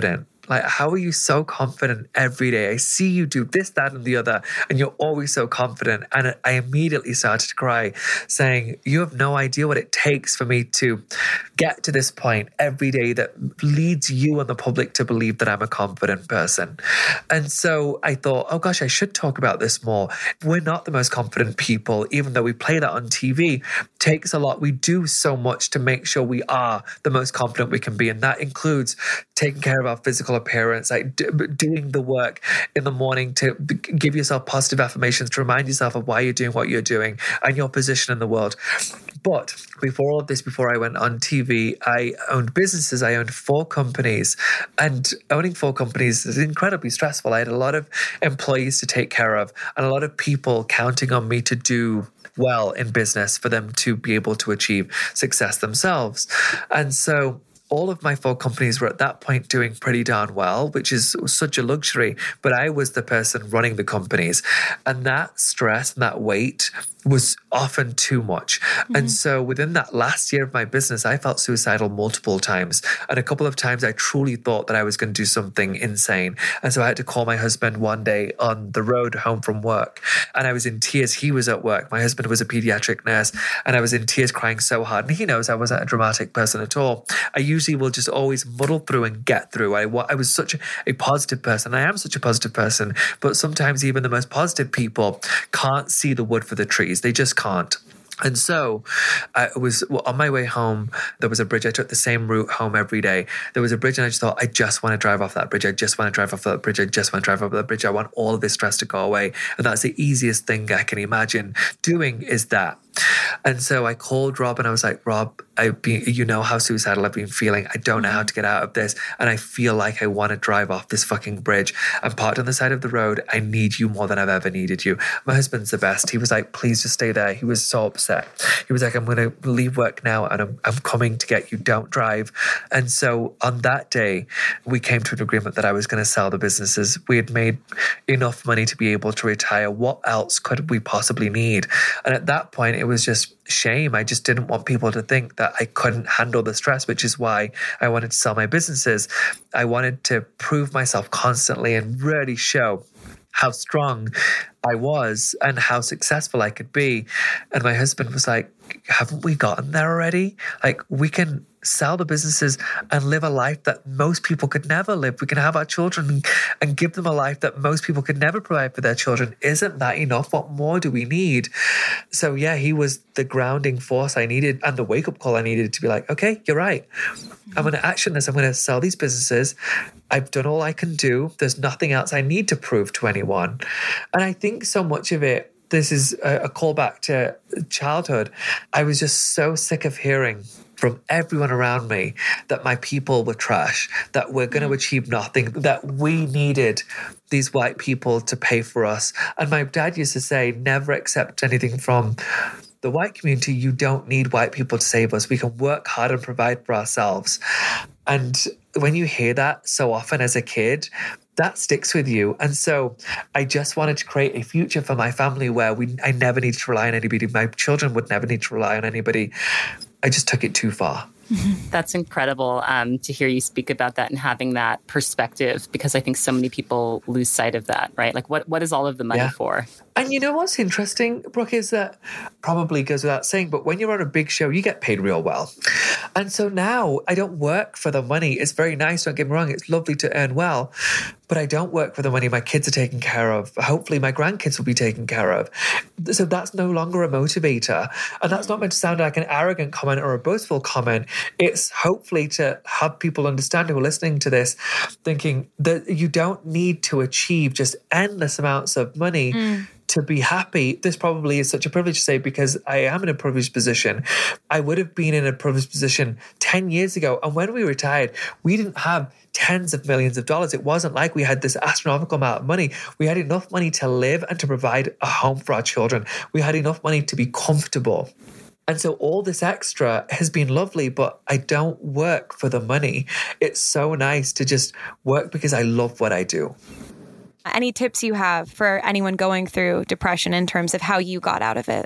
Like, how are you so confident every day? I see you do this, that, and the other, and you're always so confident. And I immediately started to cry, saying, you have no idea what it takes for me to get to this point every day that leads you and the public to believe that I'm a confident person. And so I thought, oh gosh, I should talk about this more. We're not the most confident people, even though we play that on TV. It takes a lot. We do so much to make sure we are the most confident we can be. And that includes taking care of our physical appearance, like doing the work in the morning to give yourself positive affirmations, to remind yourself of why you're doing what you're doing and your position in the world. But before all of this, before I went on TV, I owned businesses. I owned 4 companies, and owning 4 companies is incredibly stressful. I had a lot of employees to take care of and a lot of people counting on me to do well in business for them to be able to achieve success themselves. And so all of my 4 companies were at that point doing pretty darn well, which is such a luxury. But I was the person running the companies. And that stress and that weight was often too much. Mm-hmm. And so within that last year of my business, I felt suicidal multiple times. And a couple of times I truly thought that I was going to do something insane. And so I had to call my husband one day on the road home from work. And I was in tears. He was at work. My husband was a pediatric nurse. And I was in tears crying so hard. And he knows I wasn't a dramatic person at all. I usually will just always muddle through and get through. I was such a positive person. I am such a positive person. But sometimes even the most positive people can't see the wood for the trees. They just can't. And so I was on my way home. There was a bridge. I took the same route home every day. There was a bridge and I just thought, I just want to drive off that bridge. I just want to drive off that bridge. I just want to drive off that bridge. I want all of this stress to go away. And that's the easiest thing I can imagine doing is that. And so I called Rob and I was like, Rob, you know how suicidal I've been feeling. I don't know how to get out of this. And I feel like I want to drive off this fucking bridge. I'm parked on the side of the road. I need you more than I've ever needed you. My husband's the best. He was like, please just stay there. He was so upset. He was like, I'm going to leave work now and I'm coming to get you. Don't drive. And so on that day, we came to an agreement that I was going to sell the businesses. We had made enough money to be able to retire. What else could we possibly need? And at that point, it was just shame. I just didn't want people to think that I couldn't handle the stress, which is why I wanted to sell my businesses. I wanted to prove myself constantly and really show how strong I was and how successful I could be. And my husband was like, haven't we gotten there already? Like, we can sell the businesses and live a life that most people could never live. We can have our children and give them a life that most people could never provide for their children. Isn't that enough? What more do we need? So yeah, he was the grounding force I needed and the wake-up call I needed to be like, okay, you're right. I'm going to action this. I'm going to sell these businesses. I've done all I can do. There's nothing else I need to prove to anyone. And I think so much of it, this is a callback to childhood. I was just so sick of hearing from everyone around me that my people were trash, that we're going to achieve nothing, that we needed these white people to pay for us. And my dad used to say, never accept anything from the white community. You don't need white people to save us. We can work hard and provide for ourselves. And when you hear that so often as a kid, that sticks with you. And so I just wanted to create a future for my family where I never needed to rely on anybody. My children would never need to rely on anybody. I just took it too far. That's incredible to hear you speak about that and having that perspective, because I think so many people lose sight of that, right? Like what is all of the money for? And you know what's interesting, Brooke, is that probably goes without saying, but when you're on a big show, you get paid real well. And so now I don't work for the money. It's very nice, don't get me wrong. It's lovely to earn well, but I don't work for the money. My kids are taken care of. Hopefully my grandkids will be taken care of. So that's no longer a motivator. And that's not meant to sound like an arrogant comment or a boastful comment. It's hopefully to have people understand who are listening to this, thinking that you don't need to achieve just endless amounts of money to be happy. This probably is such a privilege to say because I am in a privileged position. I would have been in a privileged position 10 years ago. And when we retired, we didn't have tens of millions of dollars. It wasn't like we had this astronomical amount of money. We had enough money to live and to provide a home for our children. We had enough money to be comfortable. And so all this extra has been lovely, but I don't work for the money. It's so nice to just work because I love what I do. Any tips you have for anyone going through depression in terms of how you got out of it?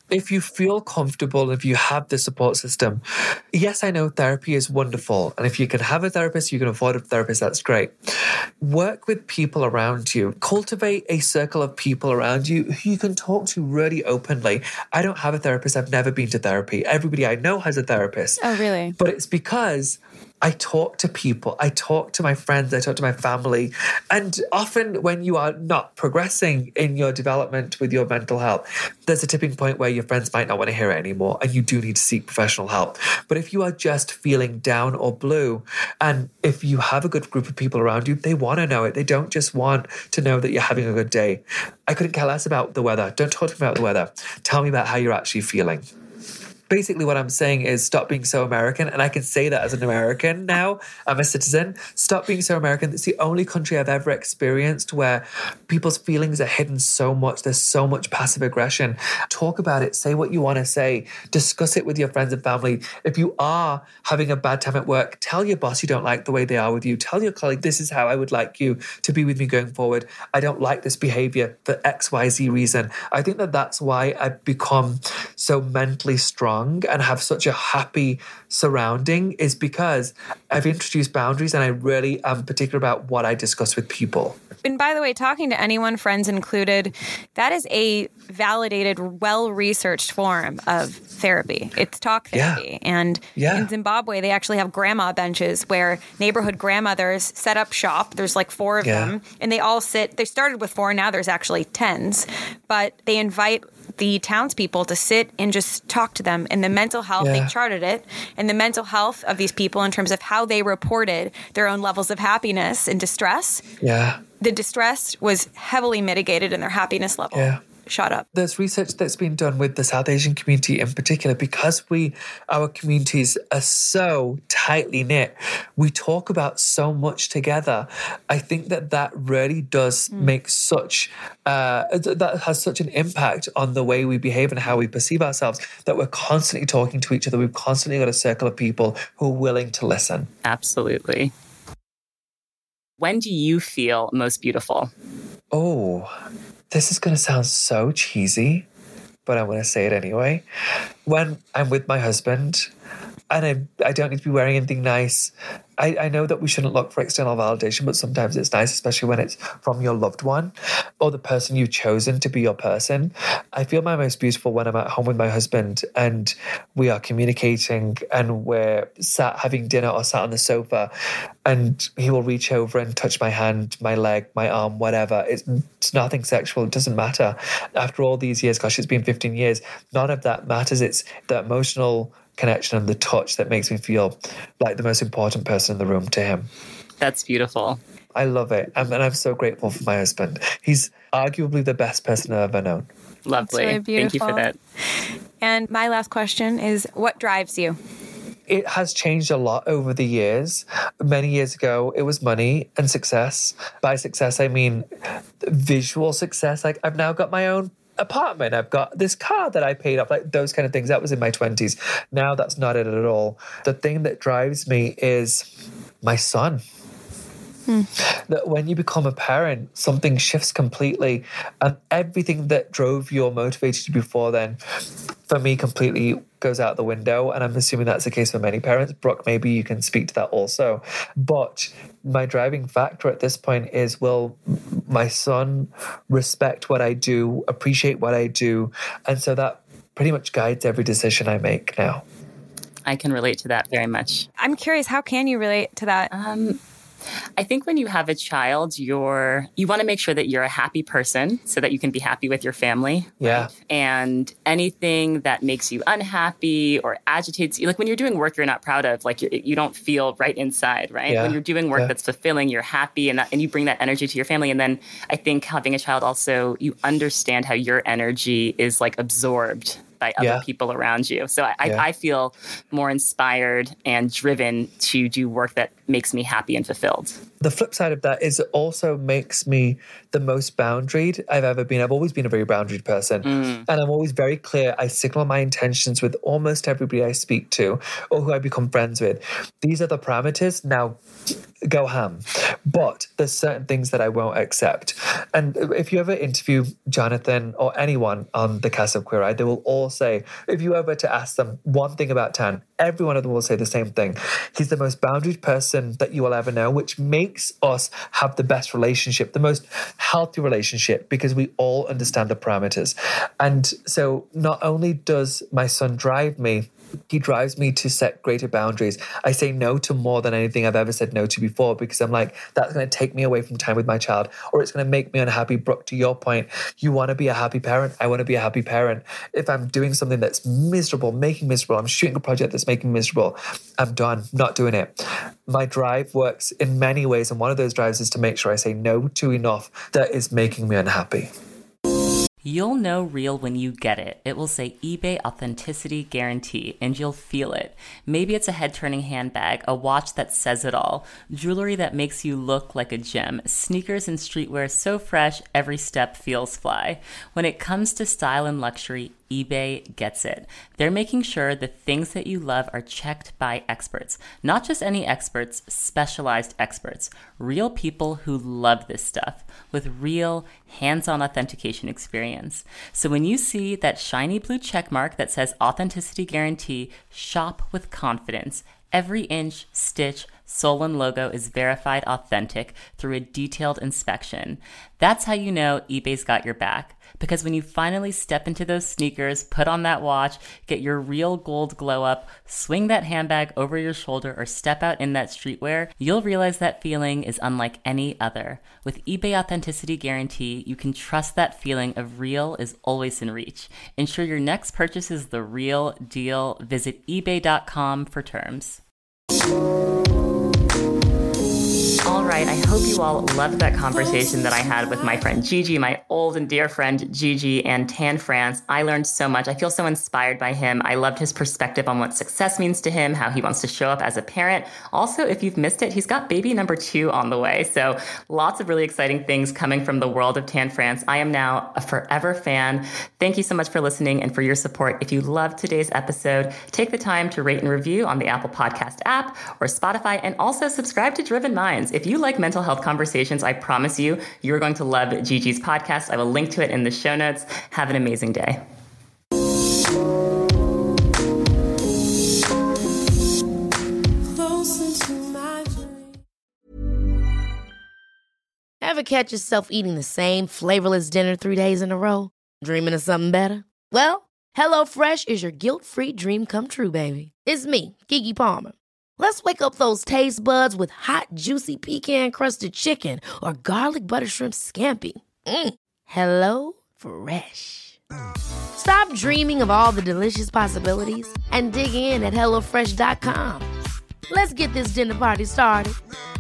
if you feel comfortable, if you have the support system, yes, I know therapy is wonderful. And if you can have a therapist, you can afford a therapist, that's great. Work with people around you. Cultivate a circle of people around you who you can talk to really openly. I don't have a therapist. I've never been to therapy. Everybody I know has a therapist. Oh, really? But it's because I talk to people, I talk to my friends, I talk to my family. And often when you are not progressing in your development with your mental health, there's a tipping point where your friends might not want to hear it anymore and you do need to seek professional help. But if you are just feeling down or blue, and if you have a good group of people around you, they want to know it. They don't just want to know that you're having a good day. I couldn't care less about the weather. Don't talk to me about the weather. Tell me about how you're actually feeling. Basically what I'm saying is stop being so American. And I can say that as an American now. I'm a citizen. Stop being so American. It's the only country I've ever experienced where people's feelings are hidden so much. There's so much passive aggression. Talk about it. Say what you want to say. Discuss it with your friends and family. If you are having a bad time at work, tell your boss you don't like the way they are with you. Tell your colleague, this is how I would like you to be with me going forward. I don't like this behavior for XYZ reason. I think that that's why I've become so mentally strong and have such a happy surrounding, is because I've introduced boundaries and I really am particular about what I discuss with people. And by the way, talking to anyone, friends included, that is a validated, well-researched form of therapy. It's talk therapy. Yeah. And in Zimbabwe, they actually have grandma benches where neighborhood grandmothers set up shop. There's like 4 of them. And they all sit. They started with 4. Now there's actually 10s. But they invite the townspeople to sit and just talk to them. And the mental health, they charted it. And the mental health of these people in terms of how they reported their own levels of happiness and distress. Yeah. The distress was heavily mitigated and their happiness level shot up. There's research that's been done with the South Asian community in particular, because our communities are so tightly knit. We talk about so much together. I think that really does make that has such an impact on the way we behave and how we perceive ourselves, that we're constantly talking to each other. We've constantly got a circle of people who are willing to listen. Absolutely. When do you feel most beautiful? Oh, this is going to sound so cheesy, but I'm going to say it anyway. When I'm with my husband and I don't need to be wearing anything nice. I know that we shouldn't look for external validation, but sometimes it's nice, especially when it's from your loved one or the person you've chosen to be your person. I feel my most beautiful when I'm at home with my husband and we are communicating and we're sat having dinner or sat on the sofa, and he will reach over and touch my hand, my leg, my arm, whatever. It's nothing sexual. It doesn't matter. After all these years, gosh, it's been 15 years, none of that matters. It's the emotional connection and the touch that makes me feel like the most important person in the room to him. That's beautiful. I love it. And I'm so grateful for my husband. He's arguably the best person I've ever known. Lovely. Really Thank you for that. And my last question is, what drives you? It has changed a lot over the years. Many years ago, it was money and success. By success, I mean visual success. Like, I've now got my own apartment. I've got this car that I paid off, like those kind of things. That was in my 20s. Now that's not it at all. The thing that drives me is my son. That when you become a parent, something shifts completely, and everything that drove you or motivated you before then, for me, completely goes out the window. And I'm assuming that's the case for many parents. Brooke, maybe you can speak to that also. But my driving factor at this point is, will my son respect what I do, appreciate what I do? And so that pretty much guides every decision I make now. I can relate to that very much. I'm curious, how can you relate to that? I think when you have a child, you want to make sure that you're a happy person so that you can be happy with your family. Yeah. Right? And anything that makes you unhappy or agitates you, like when you're doing work you're not proud of, like you don't feel right inside, right? Yeah. When you're doing work that's fulfilling, you're happy, and you bring that energy to your family. And then I think having a child also, you understand how your energy is like absorbed by other people around you. So I feel more inspired and driven to do work that makes me happy and fulfilled. The flip side of that is it also makes me the most boundaried I've ever been. I've always been a very boundaried person. And I'm always very clear. I signal my intentions with almost everybody I speak to or who I become friends with. These are the parameters. Now, go ham. But there's certain things that I won't accept. And if you ever interview Jonathan or anyone on the cast of Queer Eye, they will all say, if you ever to ask them one thing about Tan, every one of them will say the same thing. He's the most boundaried person that you will ever know, which makes us have the best relationship, the most healthy relationship, because we all understand the parameters. And so not only does my son drive me, he drives me to set greater boundaries. I say no to more than anything I've ever said no to before, because I'm like, that's going to take me away from time with my child, or it's going to make me unhappy. Brooke, to your point, you want to be a happy parent. I want to be a happy parent. If I'm doing something that's miserable, making miserable, I'm shooting a project that's making miserable, I'm done, not doing it. My drive works in many ways, and one of those drives is to make sure I say no to enough that is making me unhappy. You'll know real when you get it. It will say eBay Authenticity Guarantee, and you'll feel it. Maybe it's a head-turning handbag, a watch that says it all, jewelry that makes you look like a gem, sneakers and streetwear so fresh, every step feels fly. When it comes to style and luxury, eBay gets it. They're making sure the things that you love are checked by experts. Not just any experts, specialized experts. Real people who love this stuff with real hands-on authentication experience. So when you see that shiny blue check mark that says Authenticity Guarantee, shop with confidence. Every inch, stitch, sole, and logo is verified authentic through a detailed inspection. That's how you know eBay's got your back. Because when you finally step into those sneakers, put on that watch, get your real gold glow up, swing that handbag over your shoulder, or step out in that streetwear, you'll realize that feeling is unlike any other. With eBay Authenticity Guarantee, you can trust that feeling of real is always in reach. Ensure your next purchase is the real deal. Visit ebay.com for terms. All right, I hope you all loved that conversation that I had with my friend Gigi, my old and dear friend Gigi, and Tan France. I learned so much. I feel so inspired by him. I loved his perspective on what success means to him, how he wants to show up as a parent. Also, if you've missed it, he's got baby number 2 on the way. So lots of really exciting things coming from the world of Tan France. I am now a forever fan. Thank you so much for listening and for your support. If you loved today's episode, take the time to rate and review on the Apple Podcast app or Spotify, and also subscribe to Driven Minds. If you like mental health conversations, I promise you, you're going to love Gigi's podcast. I will link to it in the show notes. Have an amazing day. Ever catch yourself eating the same flavorless dinner 3 days in a row? Dreaming of something better? Well, HelloFresh is your guilt-free dream come true, baby. It's me, Keke Palmer. Let's wake up those taste buds with hot, juicy pecan-crusted chicken or garlic butter shrimp scampi. Hello Fresh. Stop dreaming of all the delicious possibilities and dig in at HelloFresh.com. Let's get this dinner party started.